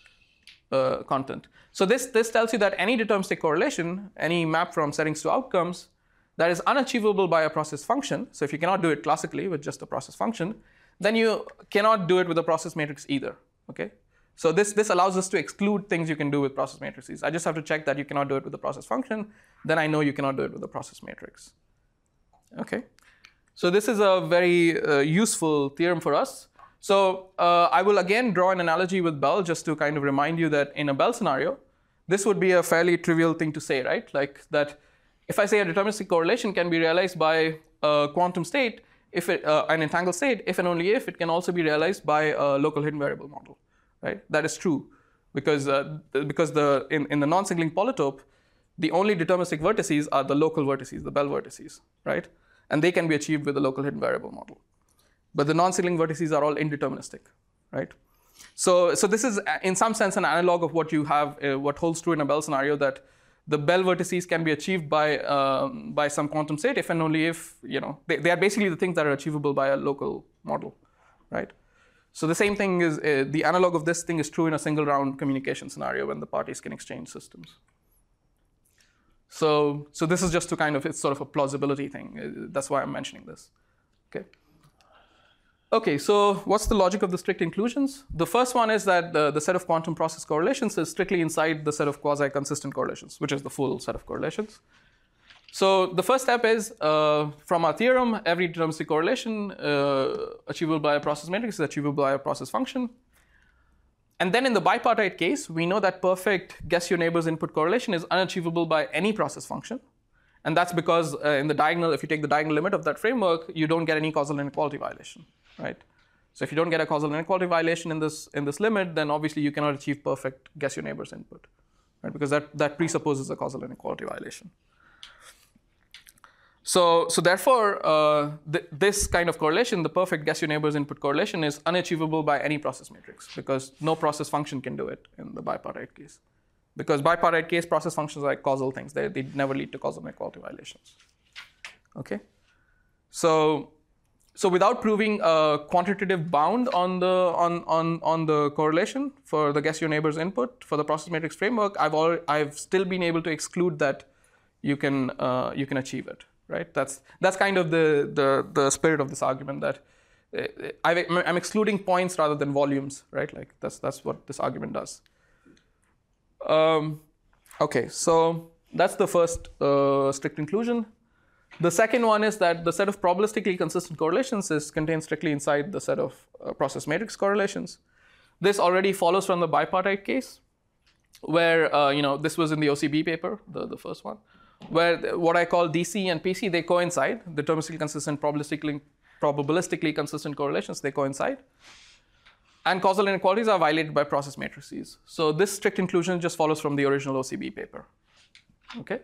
uh, content. So this this tells you that any deterministic correlation, any map from settings to outcomes, that is unachievable by a process function. So if you cannot do it classically with just a process function, then you cannot do it with a process matrix either. Okay. So this, this allows us to exclude things you can do with process matrices. I just have to check that you cannot do it with a process function. Then I know you cannot do it with a process matrix. Okay. So this is a very uh, useful theorem for us. So uh, I will again draw an analogy with Bell just to kind of remind you that in a Bell scenario, this would be a fairly trivial thing to say, right? Like that if I say a deterministic correlation can be realized by a quantum state, if it, uh, an entangled state, if and only if it can also be realized by a local hidden variable model. Right? That is true because, uh, because the, in, in the non-singling polytope, the only deterministic vertices are the local vertices, the Bell vertices, right? And they can be achieved with the local hidden variable model. But the non-singling vertices are all indeterministic, right? So, so this is in some sense an analog of what you have, uh, what holds true in a Bell scenario, that the Bell vertices can be achieved by, um, by some quantum state if and only if, you know, they, they are basically the things that are achievable by a local model, right? So the same thing is, uh, the analog of this thing is true in a single round communication scenario when the parties can exchange systems. So, so this is just to kind of, it's sort of a plausibility thing. Uh, that's why I'm mentioning this, okay? Okay, so what's the logic of the strict inclusions? The first one is that the, the set of quantum process correlations is strictly inside the set of quasi-consistent correlations, which is the full set of correlations. So the first step is, uh, from our theorem, every deterministic correlation uh, achievable by a process matrix is achievable by a process function. And then in the bipartite case, we know that perfect guess your neighbor's input correlation is unachievable by any process function. And that's because uh, in the diagonal, if you take the diagonal limit of that framework, you don't get any causal inequality violation, right? So if you don't get a causal inequality violation in this, in this limit, then obviously you cannot achieve perfect guess your neighbor's input, right? Because that, that presupposes a causal inequality violation. So, so therefore, uh, th this kind of correlation, the perfect guess your neighbor's input correlation, is unachievable by any process matrix because no process function can do it in the bipartite case. Because bipartite case, process functions are like causal things. They, they never lead to causal inequality violations. Okay? So, so without proving a quantitative bound on the on on on the correlation for the guess your neighbor's input for the process matrix framework, I've al- I've still been able to exclude that you can uh, you can achieve it, right? That's that's kind of the the the spirit of this argument, that uh, I, I'm excluding points rather than volumes, right? Like that's that's what this argument does. Um, okay, so that's the first uh, strict inclusion. The second one is that the set of probabilistically consistent correlations is contained strictly inside the set of uh, process matrix correlations. This already follows from the bipartite case, where uh, you know this was in the O C B paper, the, the first one, where what I call D C and P C, they coincide. Deterministically consistent, probabilistically probabilistically consistent correlations, they coincide. And causal inequalities are violated by process matrices. So this strict inclusion just follows from the original O C B paper. Okay.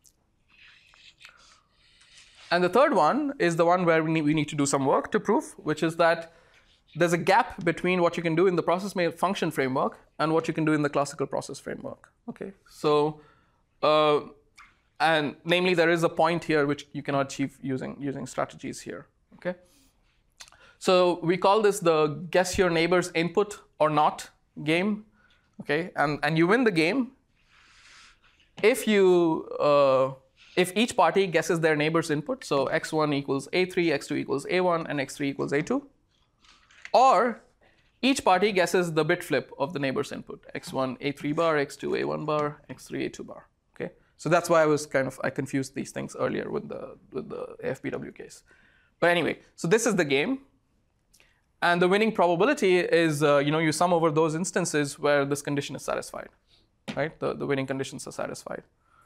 And the third one is the one where we need, we need to do some work to prove, which is that there's a gap between what you can do in the process function framework and what you can do in the classical process framework. Okay, so uh, and namely there is a point here which you cannot achieve using using strategies here. Okay, so we call this the guess your neighbor's input or not game. Okay, and and you win the game if you. Uh, If each party guesses their neighbor's input, so x one equals a three, x two equals a one, and x three equals a two, or each party guesses the bit flip of the neighbor's input, x one a three bar, x two a one bar, x three a two bar. Okay, so that's why I was kind of I confused these things earlier with the with the A F B W case. But anyway, so this is the game, and the winning probability is uh, you know you sum over those instances where this condition is satisfied, right? The the winning conditions are satisfied.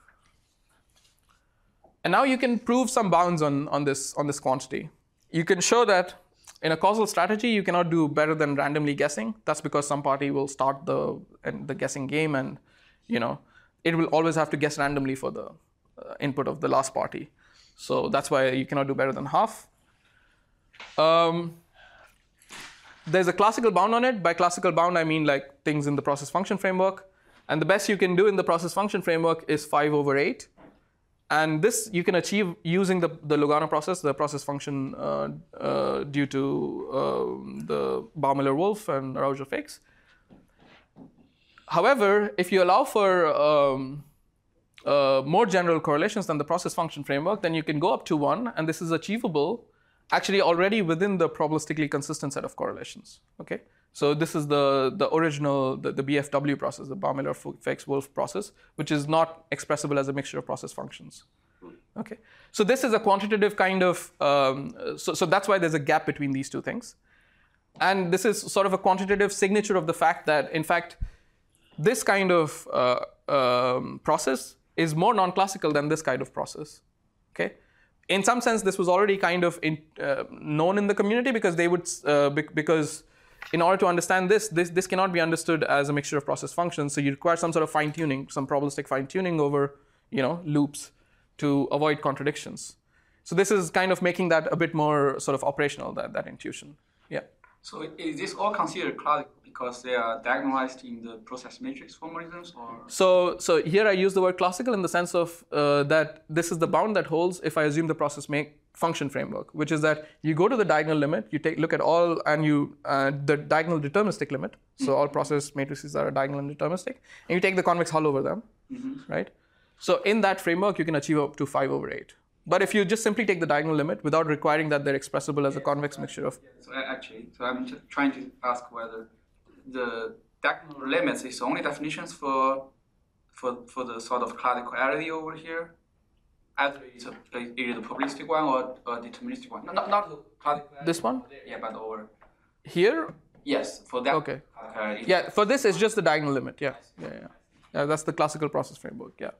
And now you can prove some bounds on, on, this, on this quantity. You can show that in a causal strategy, you cannot do better than randomly guessing. That's because some party will start the, the guessing game, and you know it will always have to guess randomly for the uh, input of the last party. So that's why you cannot do better than half. Um, there's a classical bound on it. By classical bound, I mean like things in the process function framework. And the best you can do in the process function framework is five over eight. And this you can achieve using the, the Lugano process, the process function uh, uh, due to uh, the Baumiller-Wolf and Araujo-Fix. However, if you allow for um, uh, more general correlations than the process function framework, then you can go up to one, and this is achievable actually already within the probabilistically consistent set of correlations. Okay, so this is the the original the, the B F W process, the Baumiller-Fix-Wolf process, which is not expressible as a mixture of process functions. Okay, so this is a quantitative kind of um, so so that's why there's a gap between these two things, and this is sort of a quantitative signature of the fact that in fact this kind of uh, um, process is more non-classical than this kind of process. Okay. In some sense, this was already kind of in, uh, known in the community because they would uh, be- because in order to understand this, this, this cannot be understood as a mixture of process functions. So you require some sort of fine-tuning, some probabilistic fine-tuning over, you know, loops to avoid contradictions. So this is kind of making that a bit more sort of operational, that, that intuition. Yeah. So is this all considered classical because they are diagonalized in the process matrix formalisms, or? So, so here I use the word classical in the sense of uh, that this is the bound that holds if I assume the process make function framework, which is that you go to the diagonal limit, you take look at all, and you uh, the diagonal deterministic limit. So all process matrices are diagonal and deterministic, and you take the convex hull over them, mm-hmm. right? So in that framework, you can achieve up to five over eight. But if you just simply take the diagonal limit without requiring that they're expressible as a convex mixture of... So actually, so I'm just trying to ask whether the diagonal limits is only definitions for for for the sort of classicality over here, either it's a, either the probabilistic one or a deterministic one. No, not, not the classicality. This one? Yeah, but over... Here? Yes, for that. Okay. Yeah, for this it's just the diagonal limit, yeah. Yeah, yeah. Yeah, that's the classical process framework, yeah.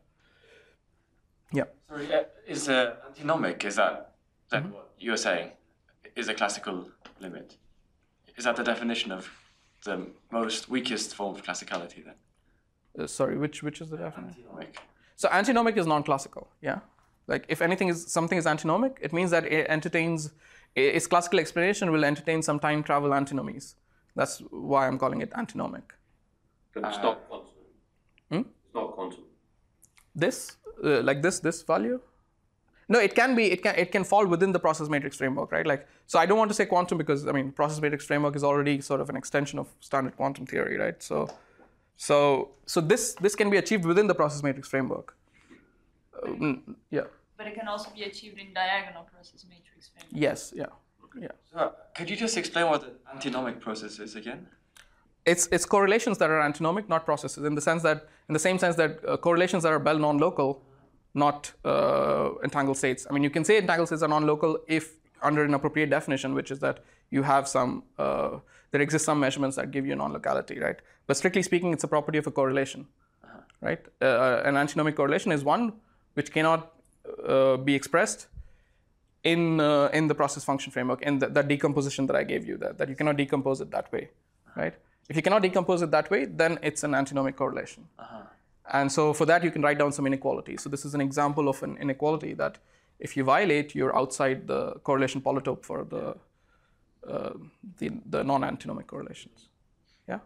Yeah. Sorry, uh, is uh, antinomic, is that, that mm-hmm. what you're saying, is a classical limit? Is that the definition of the most weakest form of classicality then? Uh, sorry, which which is the definition? Antinomic. So antinomic is non-classical, yeah? Like if anything is, something is antinomic, it means that it entertains, its classical explanation will entertain some time travel antinomies. That's why I'm calling it antinomic. But it's not quantum. Hmm? It's not quantum. This? Uh, like this, this value? No, it can be. It can. It can fall within the process matrix framework, right? Like, so I don't want to say quantum because I mean, process matrix framework is already sort of an extension of standard quantum theory, right? So, so, so this this can be achieved within the process matrix framework. Uh, yeah. But it can also be achieved in diagonal process matrix framework. Yes. Yeah. Yeah. So, could you just explain what an antinomic process is again? It's it's correlations that are antinomic, not processes, in the sense that in the same sense that uh, correlations that are Bell non-local, not uh, entangled states. I mean, you can say entangled states are non-local if under an appropriate definition, which is that you have some, uh, there exist some measurements that give you non-locality, right? But strictly speaking, it's a property of a correlation, uh-huh. right? Uh, an antinomic correlation is one which cannot uh, be expressed in uh, in the process function framework, in the, that decomposition that I gave you, that, that you cannot decompose it that way, right? If you cannot decompose it that way, then it's an antinomic correlation. Uh-huh. And so for that, you can write down some inequality. So this is an example of an inequality that if you violate, you're outside the correlation polytope for the, uh, the, the non-antinomic correlations. Yeah?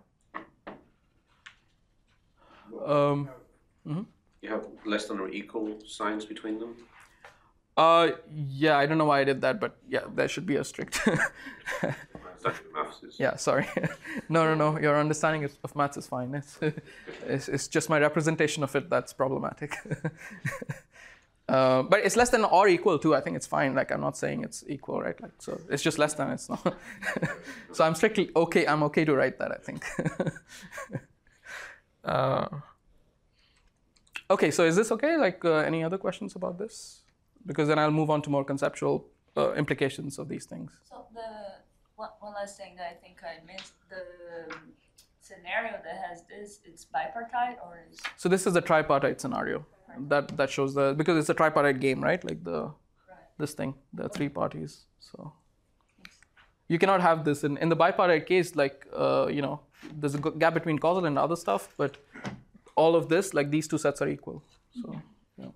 Um, mm-hmm. You have less than or equal signs between them? Uh, yeah, I don't know why I did that, but yeah, there should be a strict. Yeah, sorry. no, no, no. Your understanding of maths is fine. It's, it's, it's just my representation of it that's problematic. uh, but it's less than or equal to. I think it's fine. Like I'm not saying it's equal, right? Like so, it's just less than. It's not. So I'm strictly okay. I'm okay to write that. I think. uh, okay. So is this okay? Like uh, any other questions about this? Because then I'll move on to more conceptual uh, implications of these things. So the one, one last thing that I think I missed, the scenario that has this, it's bipartite or is... So this is a tripartite scenario. Tripartite. That that shows the, because it's a tripartite game, right? Like the, right. this thing, the three parties. So you cannot have this in, in the bipartite case, like, uh, you know, there's a gap between causal and other stuff, but all of this, like these two sets are equal. So, yeah.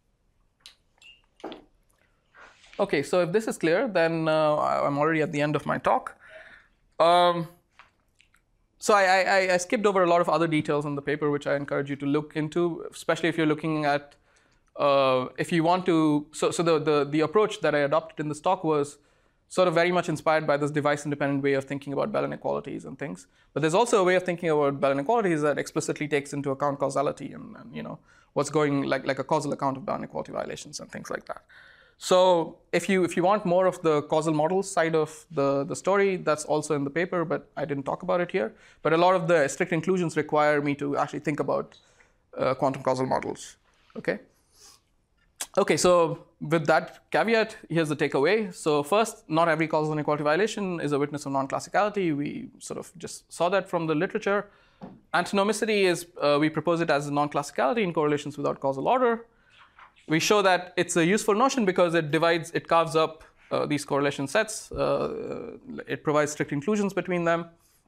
Okay, so if this is clear, then uh, I'm already at the end of my talk. Um, so I, I, I skipped over a lot of other details in the paper, which I encourage you to look into, especially if you're looking at, uh, if you want to, so, so the, the, the approach that I adopted in this talk was sort of very much inspired by this device-independent way of thinking about Bell inequalities and things. But there's also a way of thinking about Bell inequalities that explicitly takes into account causality and, and you know, what's going, like, like a causal account of Bell inequality violations and things like that. So if you if you want more of the causal models side of the, the story, that's also in the paper, but I didn't talk about it here. But a lot of the strict inclusions require me to actually think about uh, quantum causal models. Okay. Okay, so with that caveat, here's the takeaway. So first, not every causal inequality violation is a witness of non-classicality. We sort of just saw that from the literature. Antinomicity is, uh, we propose it as a non-classicality in correlations without causal order. We show that it's a useful notion because it divides, it carves up uh, these correlation sets. Uh, it provides strict inclusions between them.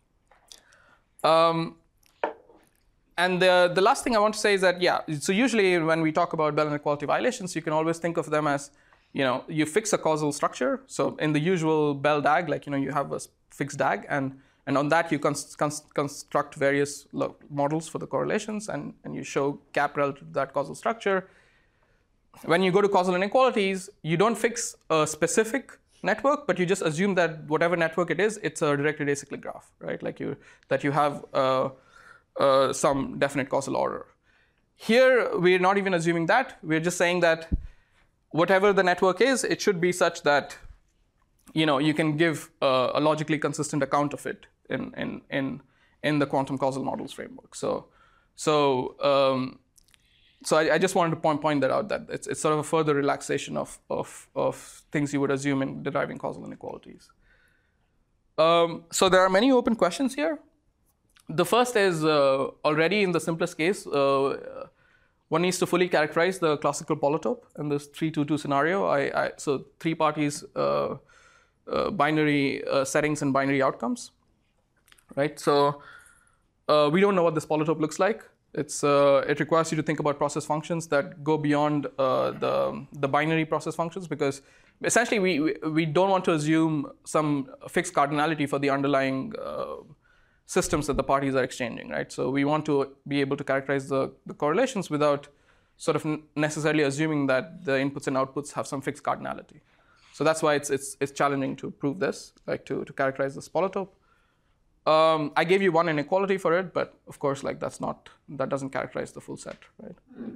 Um, and the, the last thing I want to say is that, yeah, so usually when we talk about Bell inequality violations, you can always think of them as, you know, you fix a causal structure. So in the usual Bell D A G, like, you know, you have a fixed D A G, and, and on that you cons cons construct various models for the correlations, and, and you show cap relative to that causal structure. When you go to causal inequalities, you don't fix a specific network, but you just assume that whatever network it is, it's a directed acyclic graph, right? Like you, that you have uh, uh, some definite causal order. Here, we're not even assuming that. We're just saying that whatever the network is, it should be such that, you know, you can give uh, a logically consistent account of it in in in in the quantum causal models framework. So, so. Um, So I, I just wanted to point, point that out, that it's, it's sort of a further relaxation of, of, of things you would assume in deriving causal inequalities. Um, so there are many open questions here. The first is uh, already in the simplest case, uh, one needs to fully characterize the classical polytope in this three two two scenario. I, I, so three parties, uh, uh, binary uh, settings and binary outcomes, right? So uh, we don't know what this polytope looks like. It's, uh, it requires you to think about process functions that go beyond uh, the, the binary process functions, because essentially we, we, we don't want to assume some fixed cardinality for the underlying uh, systems that the parties are exchanging, right? So we want to be able to characterize the, the correlations without sort of necessarily assuming that the inputs and outputs have some fixed cardinality. So that's why it's it's it's challenging to prove this, like to to characterize this polytope. Um, I gave you one inequality for it, but of course, like that's not that doesn't characterize the full set, right?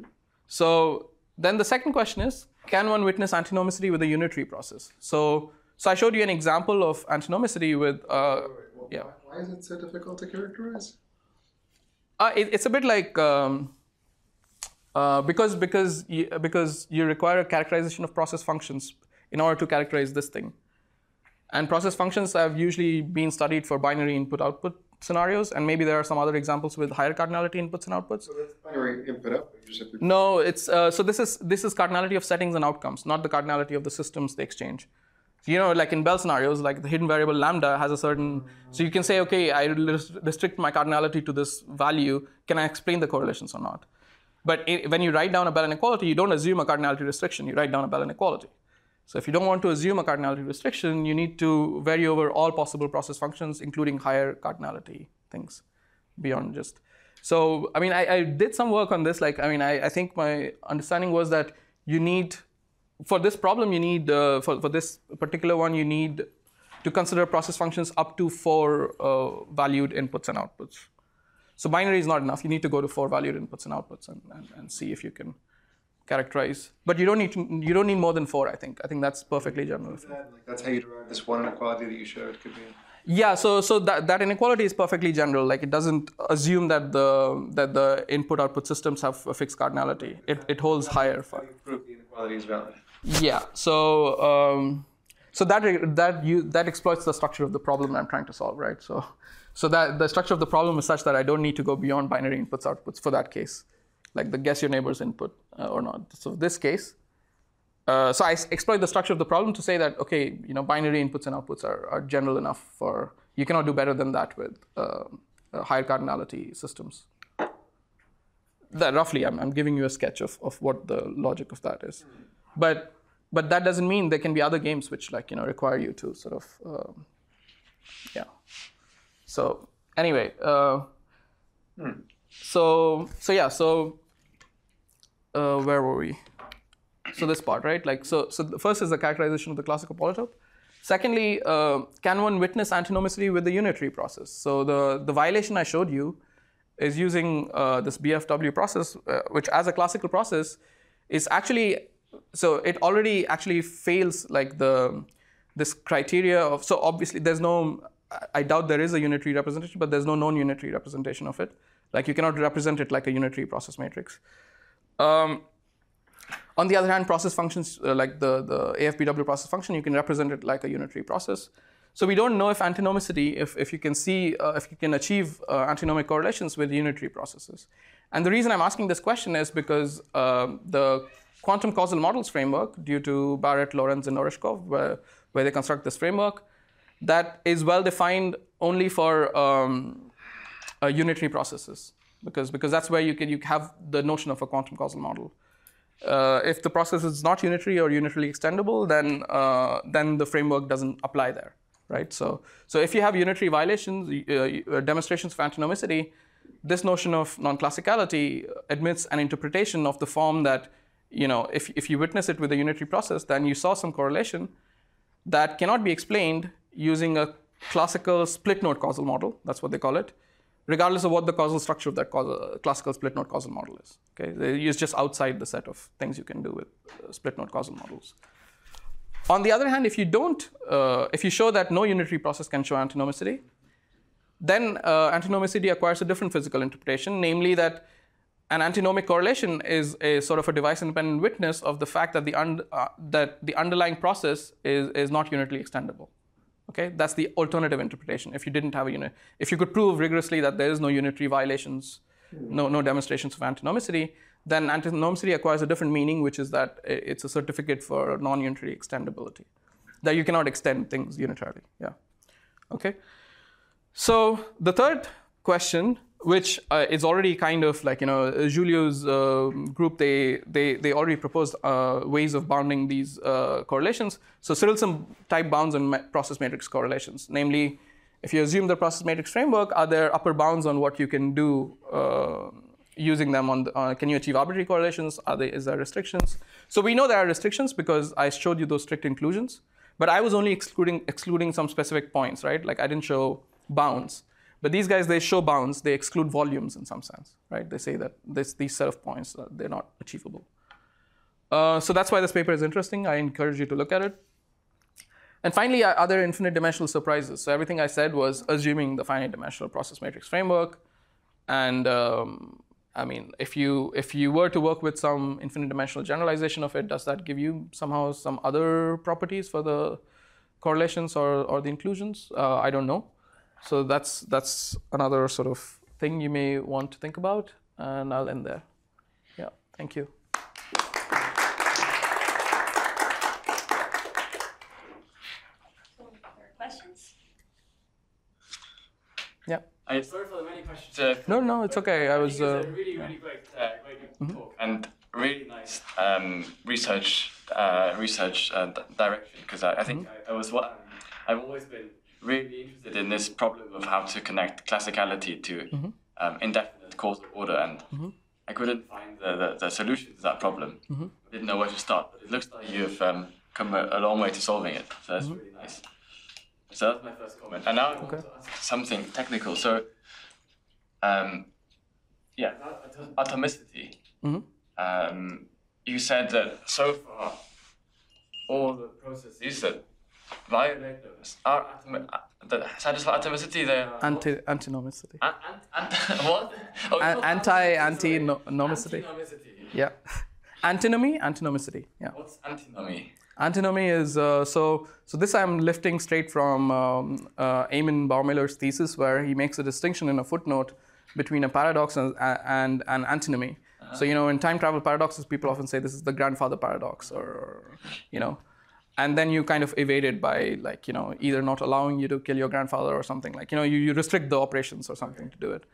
So then the second question is, can one witness antinomicity with a unitary process? So so I showed you an example of antinomicity with uh, Wait, wait, well, yeah. Why is it so difficult to characterize? Uh, it, it's a bit like um, uh, because because you, because you require a characterization of process functions in order to characterize this thing, and process functions have usually been studied for binary input-output scenarios, and maybe there are some other examples with higher cardinality inputs and outputs. So that's binary input output. You just have to No, it's uh, so this is this is cardinality of settings and outcomes, not the cardinality of the systems they exchange. You know, like in Bell scenarios, like the hidden variable lambda has a certain, so you can say, okay, I restrict my cardinality to this value. Can I explain the correlations or not? But it, when you write down a Bell inequality, you don't assume a cardinality restriction. You write down a Bell inequality. So if you don't want to assume a cardinality restriction, you need to vary over all possible process functions, including higher cardinality things beyond just. So, I mean, I, I did some work on this. Like, I mean, I, I think my understanding was that you need, for this problem, you need, uh, for, for this particular one, you need to consider process functions up to four uh, valued inputs and outputs. So binary is not enough. You need to go to four valued inputs and outputs and, and, and see if you can characterize. But you don't need to, you don't need more than four, I think. I think that's perfectly general. that, like, that's how you derive this one inequality that you showed could be. Yeah, so so that, that inequality is perfectly general. Like it doesn't assume that the that the input-output systems have a fixed cardinality. It it holds higher. How do you prove the inequality is valid? Yeah. So um, so that that you that exploits the structure of the problem I'm trying to solve, right? So so that the structure of the problem is such that I don't need to go beyond binary inputs outputs for that case, like the guess your neighbor's input uh, or not. So this case. Uh, so I s- exploit the structure of the problem to say that, okay, you know, binary inputs and outputs are, are general enough for, you cannot do better than that with uh, uh, higher cardinality systems. That roughly, I'm, I'm giving you a sketch of, of what the logic of that is. But but that doesn't mean there can be other games which, like, you know, require you to sort of, um, yeah. So anyway, uh, Hmm. so so yeah, so uh, where were we? So this part, right? Like, so, so the first is the characterization of the classical polytope. Secondly, uh, can one witness antinomicity with the unitary process? So the, the violation I showed you is using uh, this B F W process, uh, which as a classical process is actually, so it already actually fails like the, this criteria of, so obviously there's no, I doubt there is a unitary representation, but there's no non-unitary representation of it. Like you cannot represent it like a unitary process matrix. Um, On the other hand, process functions uh, like the, the A F B W process function, you can represent it like a unitary process. So we don't know if antinomicity, if, if you can see, uh, if you can achieve uh, antinomic correlations with unitary processes. And the reason I'm asking this question is because uh, the quantum causal models framework, due to Barrett, Lorenz, and Oreshkov, where, where they construct this framework, that is well defined only for um, uh, unitary processes, because, because that's where you can you have the notion of a quantum causal model. Uh, if the process is not unitary or unitarily extendable, then uh, then the framework doesn't apply there, right? So so if you have unitary violations, uh, demonstrations of antinomicity, this notion of non-classicality admits an interpretation of the form that, you know, if if you witness it with a unitary process, then you saw some correlation that cannot be explained using a classical split node causal model. That's what they call it, regardless of what the causal structure of that causal, classical split node causal model is. Okay, it's just outside the set of things you can do with uh, split node causal models. On the other hand, if you don't, uh, if you show that no unitary process can show antinomicity, then uh, antinomicity acquires a different physical interpretation, namely that an antinomic correlation is a sort of a device-independent witness of the fact that the un- uh, that the underlying process is is not unitarily extendable. Okay, that's the alternative interpretation. If you didn't have a unit, if you could prove rigorously that there is no unitary violations, no no demonstrations of antinomicity, then antinomicity acquires a different meaning, which is that it's a certificate for non-unitary extendability, that you cannot extend things unitarily. Yeah. Okay. So the third question, which uh, is already kind of like, you know, Julio's uh, group, they they they already proposed uh, ways of bounding these uh, correlations. So Cyrildson type bounds on ma- process matrix correlations. Namely, if you assume the process matrix framework, are there upper bounds on what you can do uh, using them on, the, uh, can you achieve arbitrary correlations? Are they, is there restrictions? So we know there are restrictions because I showed you those strict inclusions, but I was only excluding excluding some specific points, right? Like I didn't show bounds. But these guys, they show bounds, they exclude volumes in some sense, right? They say that this, these set of points, uh, they're not achievable. Uh, so that's why this paper is interesting. I encourage you to look at it. And finally, uh, other infinite dimensional surprises. So everything I said was assuming the finite dimensional process matrix framework. And um, I mean, if you, if you were to work with some infinite dimensional generalization of it, does that give you somehow some other properties for the correlations or, or the inclusions? Uh, I don't know. So that's, that's another sort of thing you may want to think about. And I'll end there. Yeah, thank you. Questions? Yeah. I sorry for the many questions. Uh, No, no, it's okay. I was. I Uh, think it's a really, really great, uh, great mm-hmm. talk and really nice um, research, uh, research uh, d- direction. Because I, I think mm-hmm. I, I was, um, I've always been really interested in this problem of how to connect classicality to mm-hmm. um, indefinite causal order, and mm-hmm. I couldn't find the, the, the solution to that problem. Mm-hmm. I didn't know where to start, but it looks like you've um, come a, a long way to solving it. So that's mm-hmm. really nice. So that's my first comment. And now I want okay. to ask something technical. So, um, yeah, at- atomicity. Mm-hmm. Um, you said that so far, all the processes that violate those are atom- uh, that satisfy atomicity. They are anti antinomicity. An- an- an- what? Oh, An- anti antinomicity. Antinomicity. Yeah. Antinomy, antinomicity. Yeah. What's antinomy? Antinomy is, uh, so so this I'm lifting straight from um, uh, Eamon Baumiller's thesis, where he makes a distinction in a footnote between a paradox and, and an antinomy. Uh-huh. So, you know, in time travel paradoxes, people often say this is the grandfather paradox, or, or, you know, and then you kind of evade it by, like, you know, either not allowing you to kill your grandfather or something, like, you know, you, you restrict the operations or something to do it.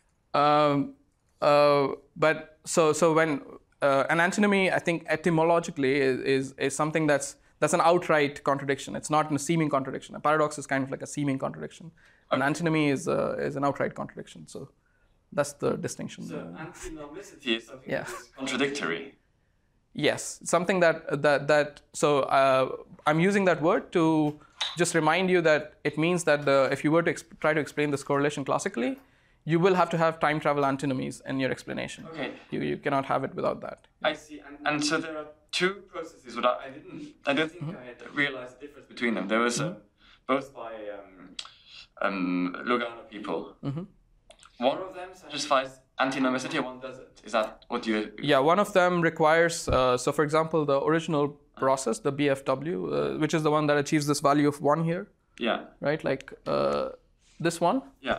Um, uh, but so so when Uh, an antinomy, I think, etymologically is, is is something that's that's an outright contradiction. It's not a seeming contradiction. A paradox is kind of like a seeming contradiction. An antinomy is uh, is an outright contradiction. So that's the distinction. So antinomicity is something yeah. that is contradictory. Yes, something that that that. So uh, I'm using that word to just remind you that it means that the, if you were to exp- try to explain this correlation classically, you will have to have time travel antinomies in your explanation. Okay. You you cannot have it without that. I see. And, and so there are two processes. But I didn't. I don't think mm-hmm. I had realized the difference between them. There was mm-hmm. a, both by um, um, Lugano people. Mm-hmm. One of them satisfies antinomicity, and one doesn't. Is that what you? Yeah. One of them requires. Uh, so, for example, the original process, the B F W, uh, which is the one that achieves this value of one here. Yeah. Right. Like uh, this one. Yeah.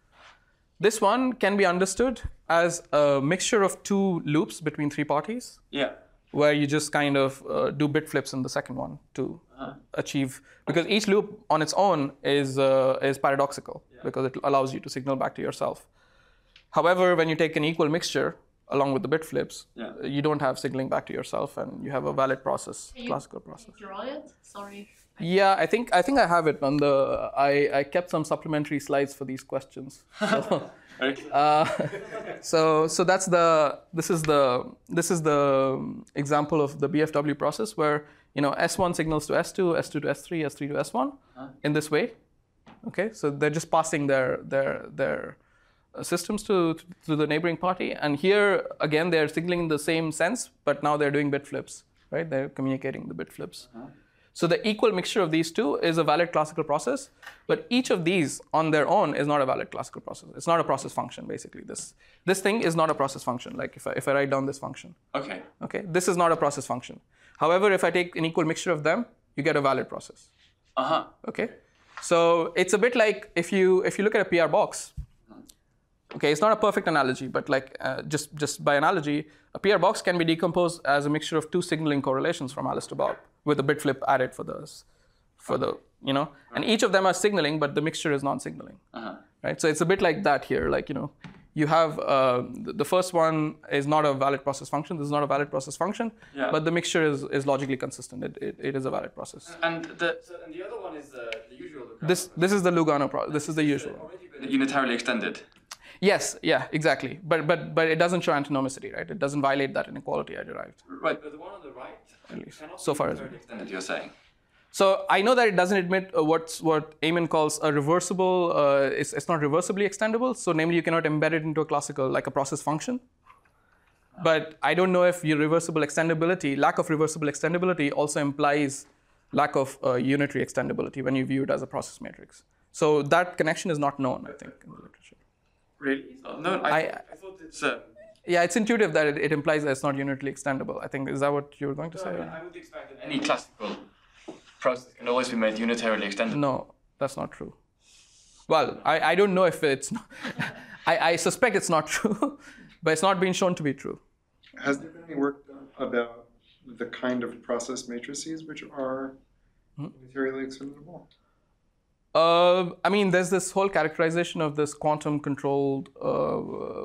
This one can be understood as a mixture of two loops between three parties. Yeah. Where you just kind of uh, do bit flips in the second one to uh-huh. achieve, because each loop on its own is uh, is paradoxical yeah. because it allows you to signal back to yourself. However, when you take an equal mixture along with the bit flips, yeah. you don't have signaling back to yourself, and you have a valid process, can classical you, process. Can you draw it? Sorry. Yeah, I think I think I have it on the. I, I kept some supplementary slides for these questions. So, uh, so so that's the this is the this is the example of the B F W process where, you know, S one signals to S two, S two to S three, S three to S one huh? in this way. Okay, so they're just passing their their their systems to to the neighboring party, and here again they're signaling in the same sense, but now they're doing bit flips, right? They're communicating the bit flips. Uh-huh. So the equal mixture of these two is a valid classical process, but each of these on their own is not a valid classical process. It's not a process function, basically. This this thing is not a process function, like if I, if I write down this function. Okay. Okay, this is not a process function. However, if I take an equal mixture of them, you get a valid process. Uh-huh. Okay, so it's a bit like if you if you look at a P R box. Okay, it's not a perfect analogy, but like uh, just just by analogy, a P R box can be decomposed as a mixture of two signaling correlations from Alice to Bob, with a bit flip added for the, for the you know, and each of them are signaling, but the mixture is non-signaling, uh-huh. right? So it's a bit like that here, like, you know, you have uh, the first one is not a valid process function. This is not a valid process function, yeah. but the mixture is, is logically consistent. It, it it is a valid process. And the so, and the other one is uh, the usual Lugano. This this is the Lugano process. This is the usual. Already been unitarily extended. Yes, yeah, exactly. But but but it doesn't show antinomicity, right? It doesn't violate that inequality I derived. Right, but the one on the right, At least, cannot so be far as unitarily extended, you're saying. So I know that it doesn't admit uh, what's what Eamon calls a reversible. Uh, it's, it's not reversibly extendable. So namely, you cannot embed it into a classical like a process function. But I don't know if your reversible extendability, lack of reversible extendability, also implies lack of uh, unitary extendability when you view it as a process matrix. So that connection is not known, I think, in the literature. Really? No, I, I- I thought it's. Um, Yeah, it's intuitive that it, it implies that it's not unitarily extendable. I think, is that what you were going to no, say? I, mean, I would expect that any classical process can always be made unitarily extended. No, that's not true. Well, I, I don't know if it's not, I, I suspect it's not true, but it's not been shown to be true. Has there been any work done about the kind of process matrices which are materially extendable? Uh, I mean, there's this whole characterization of this quantum controlled, uh,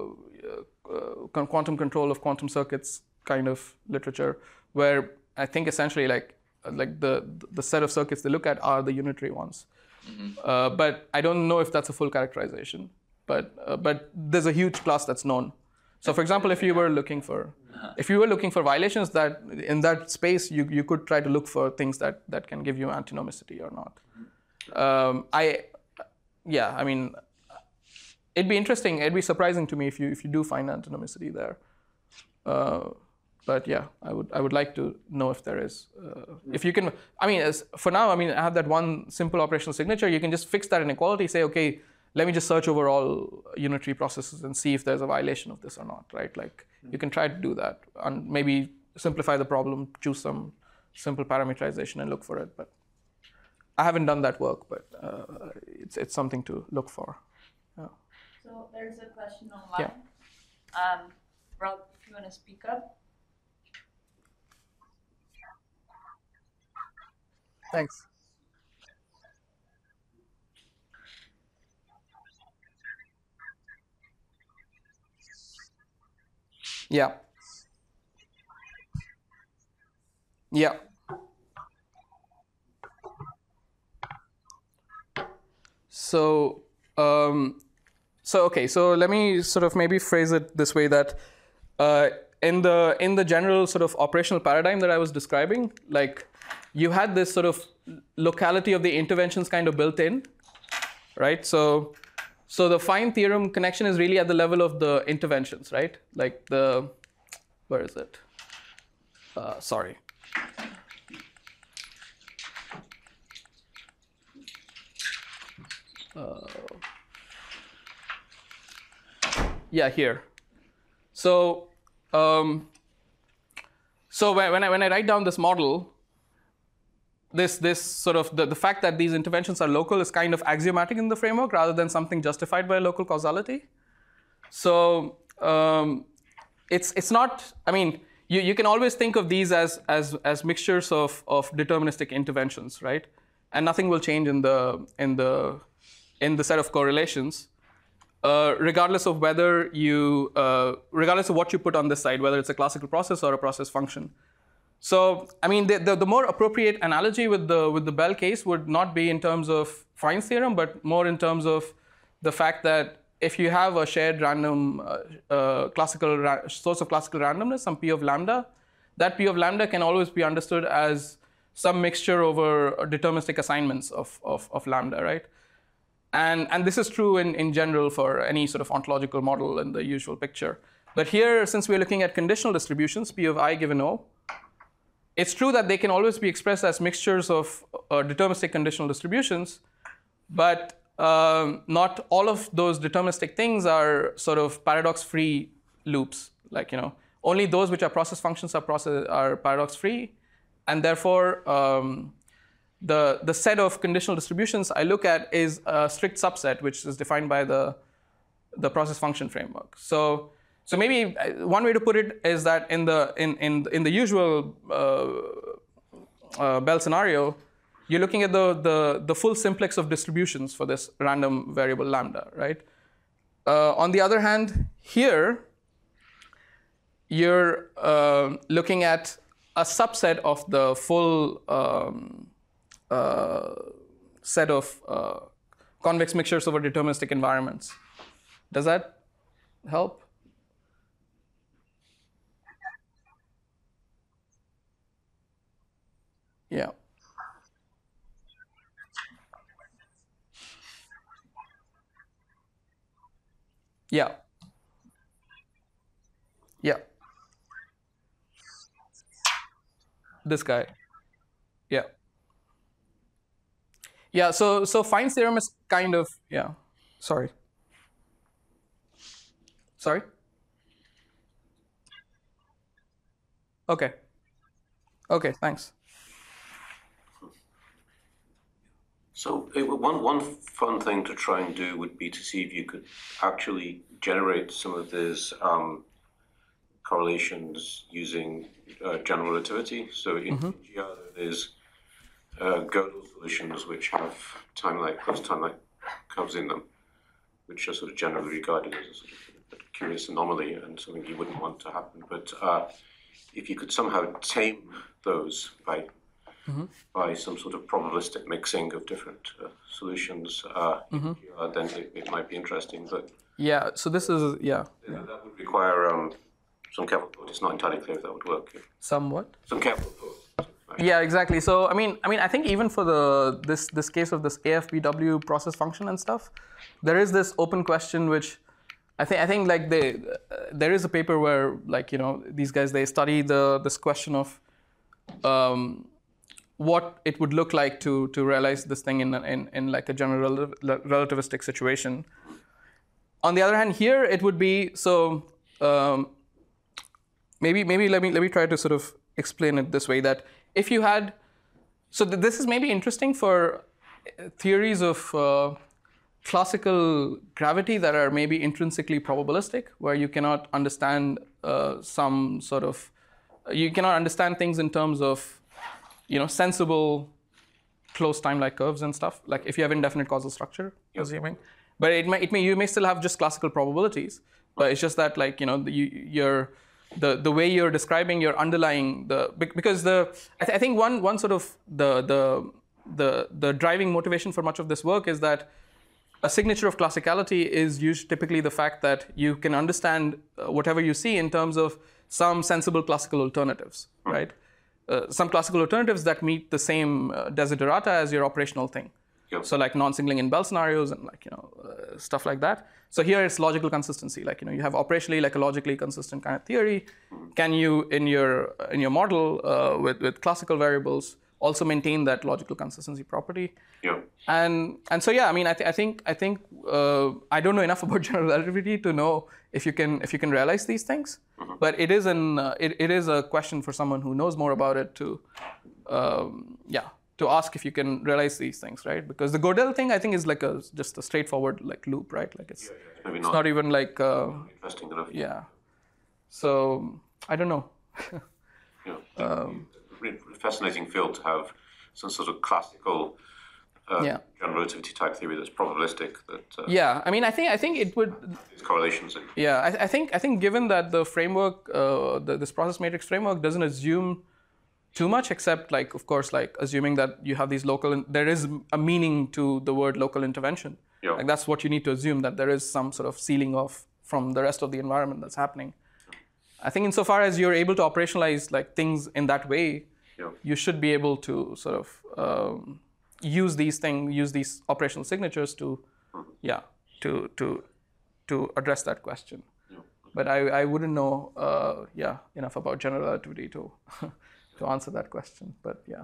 uh, quantum control of quantum circuits kind of literature, where I think essentially like like the the set of circuits they look at are the unitary ones. Mm-hmm. Uh, but I don't know if that's a full characterization. But uh, but there's a huge class that's known. So, for example, if you were looking for if you were looking for violations, that in that space you you could try to look for things that that can give you antinomicity or not. Um, I, yeah, I mean, it'd be interesting. It'd be surprising to me if you if you do find antinomicity there. Uh, but yeah, I would I would like to know if there is. Uh, if you can, I mean, as, for now, I mean, I have that one simple operational signature. You can just fix that inequality. Say, okay, let me just search over all unitary processes and see if there's a violation of this or not. Right? Like you can try to do that and maybe simplify the problem, choose some simple parameterization and look for it. But I haven't done that work, but uh, it's it's something to look for. Yeah. So there's a question online. Yeah. Um, Rob, if you want to speak up. Thanks. Yeah. Yeah. So, um, so okay. So let me sort of maybe phrase it this way: that uh, in the in the general sort of operational paradigm that I was describing, like you had this sort of locality of the interventions kind of built in, right? So, so the fine theorem connection is really at the level of the interventions, right? Like the, where is it? Uh, sorry. Uh, yeah, here. So, um, so when, when I when I write down this model, this this sort of the, the fact that these interventions are local is kind of axiomatic in the framework rather than something justified by local causality. So um, it's it's not. I mean, you, you can always think of these as as as mixtures of of deterministic interventions, right? And nothing will change in the in the in the set of correlations, uh, regardless of whether you, uh, regardless of what you put on this side, whether it's a classical process or a process function. So, I mean, the, the, the more appropriate analogy with the with the Bell case would not be in terms of Fine's theorem, but more in terms of the fact that if you have a shared random uh, uh, classical ra- source of classical randomness, some p of lambda, that p of lambda can always be understood as some mixture over deterministic assignments of, of, of lambda, right? And, and this is true in, in general for any sort of ontological model in the usual picture. But here, since we're looking at conditional distributions, P of I given O, it's true that they can always be expressed as mixtures of uh, deterministic conditional distributions, but um, not all of those deterministic things are sort of paradox-free loops. Like, you know, only those which are process functions are, process, are paradox-free, and therefore, um, The, the set of conditional distributions I look at is a strict subset, which is defined by the, the process function framework. So, so maybe one way to put it is that in the, in, in, in the usual uh, uh, Bell scenario, you're looking at the, the, the full simplex of distributions for this random variable lambda, right? Uh, on the other hand, here, you're uh, looking at a subset of the full um, Uh, set of uh, convex mixtures over deterministic environments. Does that help? Yeah. Yeah. Yeah. This guy. Yeah. Yeah. So so Fine's theorem is kind of yeah. Sorry. Sorry. Okay. Okay. Thanks. So it, one one fun thing to try and do would be to see if you could actually generate some of these um, correlations using uh, general relativity. So in Mm-hmm. G R there's uh, Gödel solutions which have time-like plus time-like curves in them, which are sort of generally regarded as a sort of a curious anomaly and something you wouldn't want to happen. But uh, if you could somehow tame those by Mm-hmm. by some sort of probabilistic mixing of different uh, solutions, uh, Mm-hmm. uh, then it, it might be interesting. But Yeah. So this is yeah. that that would require um, some careful thought. It's not entirely clear if that would work. Somewhat. Some careful thought. Yeah, exactly. So I mean, I mean, I think even for the this this case of this A F B W process function and stuff, there is this open question which I think I think like they uh, there is a paper where like you know these guys they study the this question of um, what it would look like to to realize this thing in in, in like a general rel- relativistic situation. On the other hand, here it would be so. Um, maybe maybe let me let me try to sort of explain it this way that if you had so th- this is maybe interesting for theories of uh, classical gravity that are maybe intrinsically probabilistic, where you cannot understand uh, some sort of you cannot understand things in terms of you know sensible closed time-like curves and stuff, like if you have indefinite causal structure, Yep. assuming. But it may, it may you may still have just classical probabilities, but it's just that like you know you, you're the the way you're describing your underlying the because the I, th- I think one one sort of the the the the driving motivation for much of this work is that a signature of classicality is usually typically the fact that you can understand uh, whatever you see in terms of some sensible classical alternatives, right? Uh, some classical alternatives that meet the same uh, desiderata as your operational thing. Yep. So like non-singling in Bell scenarios and like you know uh, stuff like that. So here it's logical consistency. Like you know you have operationally like a logically consistent kind of theory. Can you in your in your model uh, with with classical variables also maintain that logical consistency property? Yeah. And and so yeah, I mean I, th- I think I think uh, I don't know enough about general relativity to know if you can if you can realize these things. Mm-hmm. But it is an uh, it, it is a question for someone who knows more about it to um, yeah. to ask if you can realize these things, right? Because the Gödel thing, I think, is like a just a straightforward like loop, right? Like it's, Yeah, yeah, maybe it's not. not even like uh, Interesting enough. yeah. So I don't know. Yeah. Um, really fascinating field to have some sort of classical uh, Yeah. general relativity type theory that's probabilistic. That uh, Yeah, I mean, I think I think it would. these correlations. In. Yeah, I, I think I think given that the framework, uh, the, this process matrix framework doesn't assume too much, except like of course like assuming that you have these local. In, there is a meaning to the word local intervention. Yeah. Like that's what you need to assume, that there is some sort of sealing off from the rest of the environment that's happening. I think insofar as you're able to operationalize like things in that way, Yeah. you should be able to sort of um, use these things, use these operational signatures to, yeah, to to to address that question. Yeah. But I, I wouldn't know, uh, yeah, enough about general relativity to to answer that question. But yeah.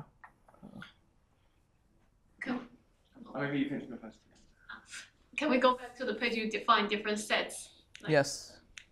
Can, Maybe you finish the question. can we go back to the page you define different sets? Like, Yes.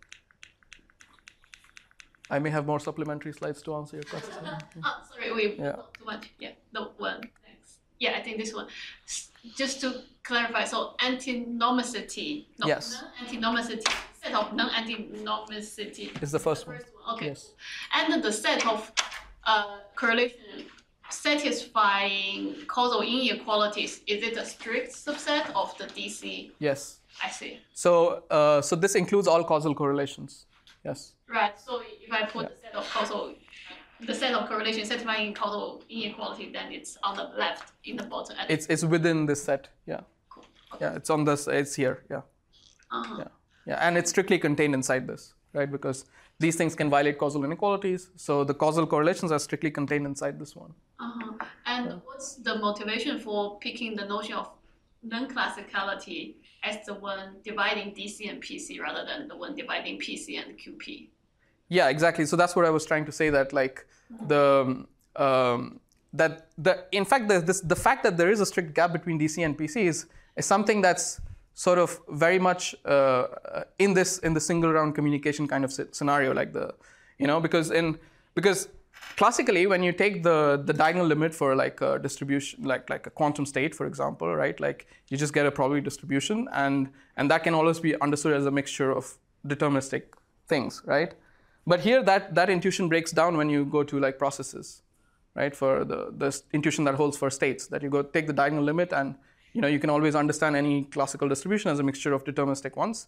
I may have more supplementary slides to answer your question. Oh, sorry, we Yeah. not too much. Yeah, the one next. Yeah, I think this one. S- Just to clarify, so antinomicity. No, Yes. non-antinomicity. Set of non-antinomicity. It's the first one. Okay. Yes. And the set of uh, correlation satisfying causal inequalities. Is it a strict subset of the D C? Yes. I see. So uh, so this includes all causal correlations. Yes. Right. So if I put the set of causal, the set of correlation satisfying causal inequality, then it's on the left in the bottom. At It's it's within this set. Yeah. Cool. Okay. Yeah. It's on this. It's here. Yeah. Uh-huh. Yeah. Yeah, and it's strictly contained inside this, right? Because these things can violate causal inequalities. So the causal correlations are strictly contained inside this one. Uh-huh. And yeah. What's the motivation for picking the notion of non-classicality as the one dividing D C and P C rather than the one dividing P C and Q P? Yeah, exactly. So that's what I was trying to say, that like the um, that the in fact the this the fact that there is a strict gap between D C and P C is, is something that's sort of very much uh, in this in the single round communication kind of scenario, like the you know because in because classically when you take the the diagonal limit for like a distribution, like like a quantum state, for example, right? Like you just get a probability distribution, and and that can always be understood as a mixture of deterministic things, right? But here that that intuition breaks down when you go to like processes, right? For the the intuition that holds for states, that you go take the diagonal limit, and you know you can always understand any classical distribution as a mixture of deterministic ones,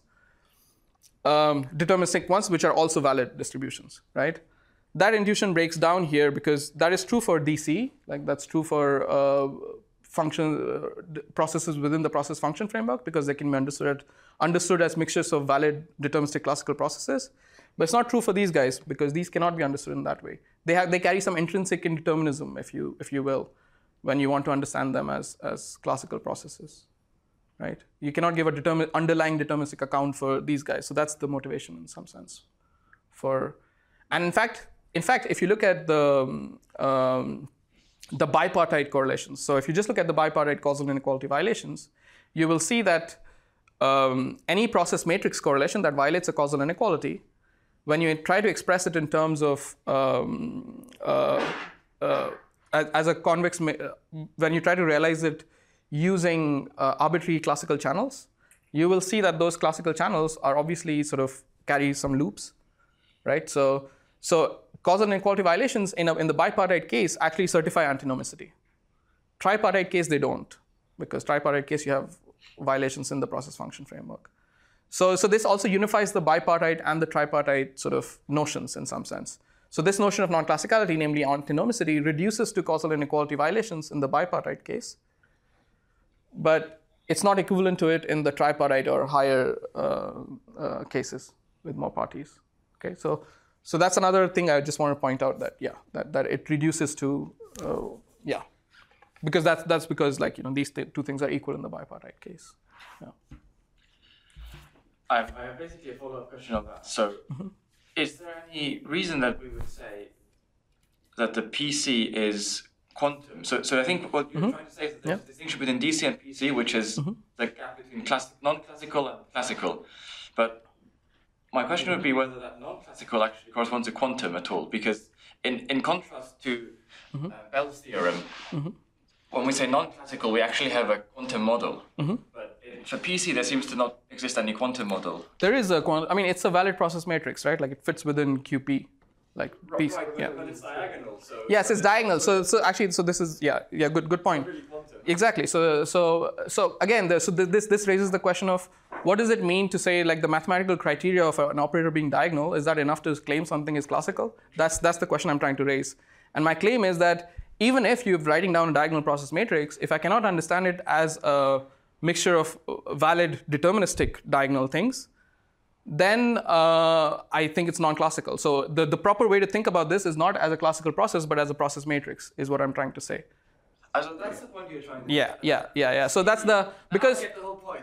um, deterministic ones which are also valid distributions, right? That intuition breaks down here because that is true for D C, like that's true for uh, function uh, processes within the process function framework, because they can be understood understood as mixtures of valid deterministic classical processes. But it's not true for these guys, because these cannot be understood in that way. They have they carry some intrinsic indeterminism, if you if you will, when you want to understand them as as classical processes, right? You cannot give a determin underlying deterministic account for these guys. So that's the motivation in some sense. For and in fact. In fact, if you look at the, um, the bipartite correlations, so if you just look at the bipartite causal inequality violations, you will see that um, any process matrix correlation that violates a causal inequality, when you try to express it in terms of, um, uh, uh, as, as a convex, when you try to realize it using uh, arbitrary classical channels, you will see that those classical channels are obviously sort of carry some loops, right? So, so causal inequality violations in, a, in the bipartite case actually certify antinomicity. Tripartite case, they don't, because tripartite case you have violations in the process function framework. So, so this also unifies the bipartite and the tripartite sort of notions in some sense. So this notion of non-classicality, namely antinomicity, reduces to causal inequality violations in the bipartite case, but it's not equivalent to it in the tripartite or higher uh, uh, cases with more parties. Okay, so. So that's another thing I just want to point out, that yeah, that, that it reduces to uh, yeah, because that's that's because like you know these th two things are equal in the bipartite case. Yeah. I have, I have basically a follow-up question on that. So, mm-hmm. Is there any reason that we would say that the P C is quantum? So, so I think what you're mm-hmm. trying to say is that there's yeah. a distinction between D C and P C, which is mm-hmm. the gap between class non-classical and classical, but my question would be whether that non-classical actually corresponds to quantum at all, because in, in contrast to mm-hmm. uh, Bell's theorem, mm-hmm. when we say non-classical, we actually have a quantum model. Mm-hmm. But in, for P C, there seems to not exist any quantum model. There is a quantum, I mean, it's a valid process matrix, right? Like it fits within Q P. Like right, P C, right, yeah. But it's diagonal. So yes, it's diagonal. So, so actually, so this is, yeah, yeah, good, good point. Really exactly. So, so, so again, the, so this, this raises the question of what does it mean to say like the mathematical criteria of an operator being diagonal? Is that enough to claim something is classical? That's, that's the question I'm trying to raise. And my claim is that even if you're writing down a diagonal process matrix, if I cannot understand it as a mixture of valid deterministic diagonal things, then uh, I think it's non-classical. So the, the proper way to think about this is not as a classical process, but as a process matrix, is what I'm trying to say. So that's the point you're trying to Yeah, yeah, yeah, yeah. So that's the, because... I get the whole point.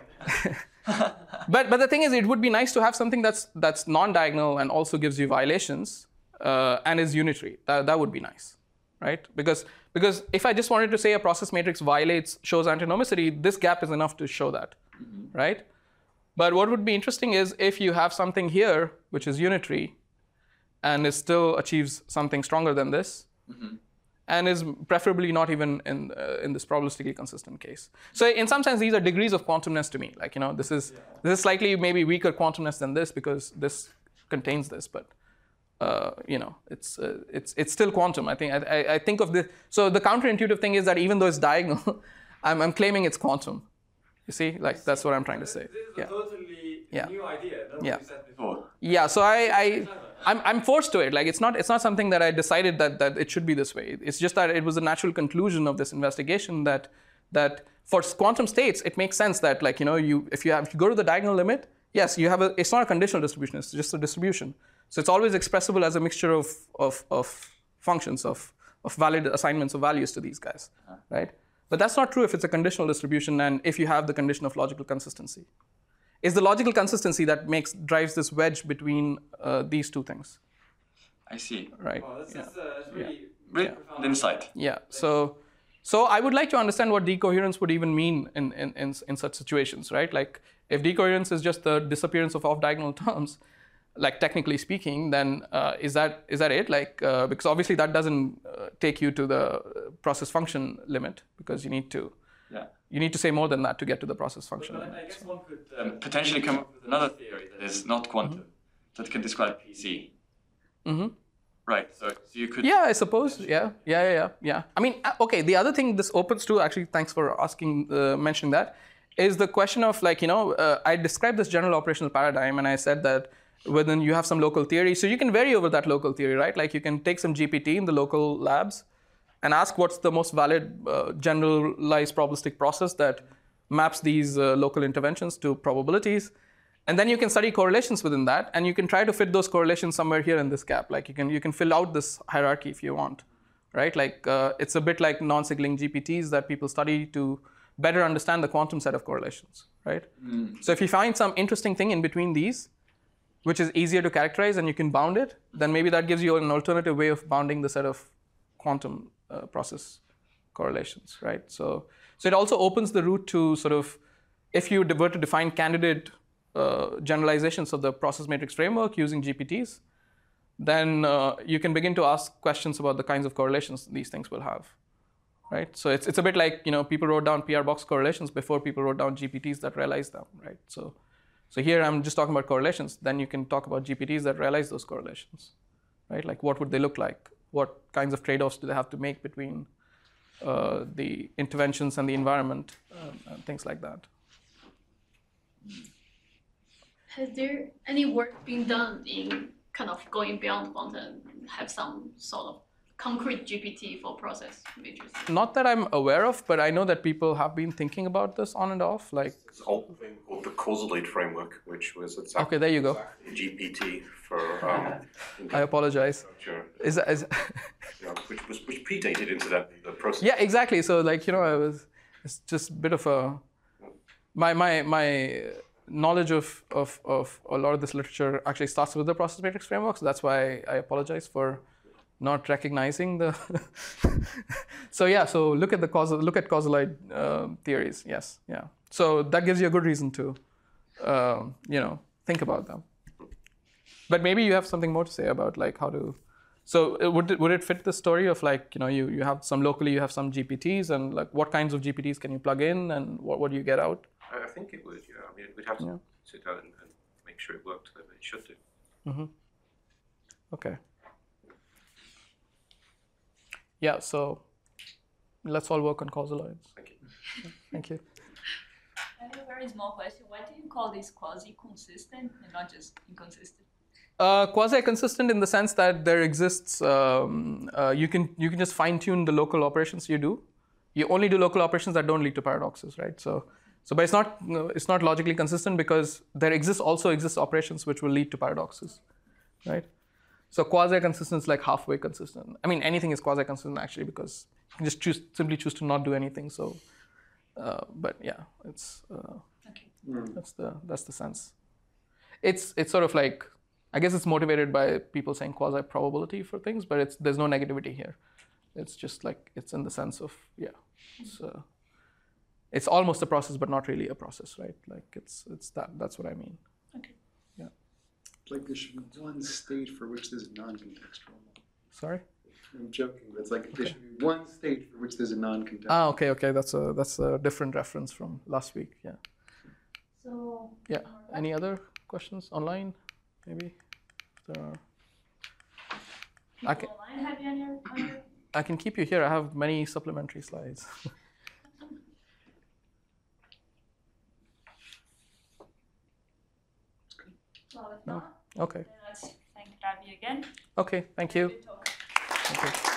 but but the thing is, it would be nice to have something that's that's non-diagonal and also gives you violations uh, and is unitary. That, that would be nice, right? Because because if I just wanted to say a process matrix violates, shows antinomicity, this gap is enough to show that, mm-hmm. right? But what would be interesting is if you have something here which is unitary and it still achieves something stronger than this, mm-hmm. and is preferably not even in uh, in this probabilistically consistent case. So in some sense, these are degrees of quantumness to me. Like you know, this is yeah. this is slightly maybe weaker quantumness than this because this contains this, but uh, you know, it's uh, it's it's still quantum. I think I, I think of this. So the counterintuitive thing is that even though it's diagonal, I'm I'm claiming it's quantum. You see, like that's what I'm trying to say. This is yeah. a totally yeah. new idea. Not yeah. what you said before. Yeah. So I. I I'm, I'm forced to it. Like it's not it's not something that I decided that, that it should be this way. It's just that it was a natural conclusion of this investigation that that for quantum states it makes sense that like you know you if you have if you go to the diagonal limit yes, you have a, it's not a conditional distribution, it's just a distribution. So it's always expressible as a mixture of, of, of functions, of, of valid assignments of values to these guys, right? But that's not true if it's a conditional distribution and if you have the condition of logical consistency. It's the logical consistency that makes drives this wedge between uh, these two things. I see. Right. Well, that's, Yeah. that's, uh, that's really, Yeah. really Yeah. profound insight. Yeah. So, so I would like to understand what decoherence would even mean in, in, in, in such situations, right? Like if decoherence is just the disappearance of off-diagonal terms, like technically speaking, then uh, is that is that it? Like uh, because obviously that doesn't uh, take you to the process function limit because you need to Yeah. you need to say more than that to get to the process function But I, limit. I guess one could um, potentially come up with another theory that is not quantum, Mm-hmm. that can describe P C. Mm-hmm. Right. So, so you could. Yeah, I suppose. Yeah, yeah, yeah, yeah. yeah. I mean, uh, okay. The other thing this opens to, actually, thanks for asking, uh, mentioning that, is the question of like, you know, uh, I described this general operational paradigm, and I said that within you have some local theory, so you can vary over that local theory, right? Like you can take some G P T in the local labs, and ask what's the most valid uh, generalized probabilistic process that maps these uh, local interventions to probabilities. And then you can study correlations within that, and you can try to fit those correlations somewhere here in this gap. Like you can you can fill out this hierarchy if you want, right? Like uh, it's a bit like non-signaling G P Ts that people study to better understand the quantum set of correlations, right? Mm. So if you find some interesting thing in between these, which is easier to characterize and you can bound it, then maybe that gives you an alternative way of bounding the set of quantum uh, process correlations, right? So so it also opens the route to sort of, if you were to define candidate Uh, generalizations of the process matrix framework using G P Ts, then uh, you can begin to ask questions about the kinds of correlations these things will have, right? So it's it's a bit like, you know, people wrote down P R box correlations before people wrote down G P Ts that realize them, right? So, so here I'm just talking about correlations. Then you can talk about G P Ts that realize those correlations, right? Like what would they look like? What kinds of trade-offs do they have to make between uh, the interventions and the environment, um, and things like that. Has there any work been done in kind of going beyond quantum, have some sort of concrete G P T for process matrices? Not that I'm aware of, but I know that people have been thinking about this on and off. Like, There's an old thing called the Causalate framework, which was exactly, okay, there you go. exactly G P T for. Um, I apologize. Is that, is, yeah, which was which predated incidentally the process. yeah, exactly. So like, you know, I was, it's just a bit of a, my my my knowledge of, of, of a lot of this literature actually starts with the process matrix framework. So that's why I apologize for not recognizing the. So yeah, so look at the causal, look at causaloid uh, theories. Yes, yeah. So that gives you a good reason to, uh, you know, think about them. But maybe you have something more to say about like how to. So it, would it, would it fit the story of like, you know, you, you have some locally, you have some G P Ts, and like what kinds of G P Ts can you plug in, and what, what do you get out? I think it would, yeah. I mean, we'd have to Yeah. sit down and, and make sure it worked, but it should do. Mm-hmm. Okay. Yeah, so let's all work on causaloids. Thank you. Thank you. I have a very small question. Why do you call this quasi-consistent and not just inconsistent? Uh, quasi-consistent in the sense that there exists, um, uh, you can you can just fine-tune the local operations you do. You only do local operations that don't lead to paradoxes, right? So, so but it's not it's not logically consistent because there exists also exists operations which will lead to paradoxes, right? So quasi-consistent is like halfway consistent. I mean, anything is quasi-consistent actually because you can just choose simply choose to not do anything. So, uh, but yeah, it's uh, Okay. that's the that's the sense. It's it's sort of like, I guess it's motivated by people saying quasi-probability for things, but it's there's no negativity here. It's just like it's in the sense of yeah, it's uh, it's almost a process, but not really a process, right? Like it's it's that that's what I mean. Okay. Yeah. Like there should be one state for which there's non-contextual. Sorry. I'm joking, but it's like there should be one state for which there's a non-contextual. Ah, okay, okay. That's a that's a different reference from last week. Yeah. So. Yeah. Any other questions online? Maybe. There are. I can, Online, have you on your, on your I can keep you here. I have many supplementary slides. Well, if not, Okay. then let's thank Ravi again. Okay. Thank you. Good talk. Thank you.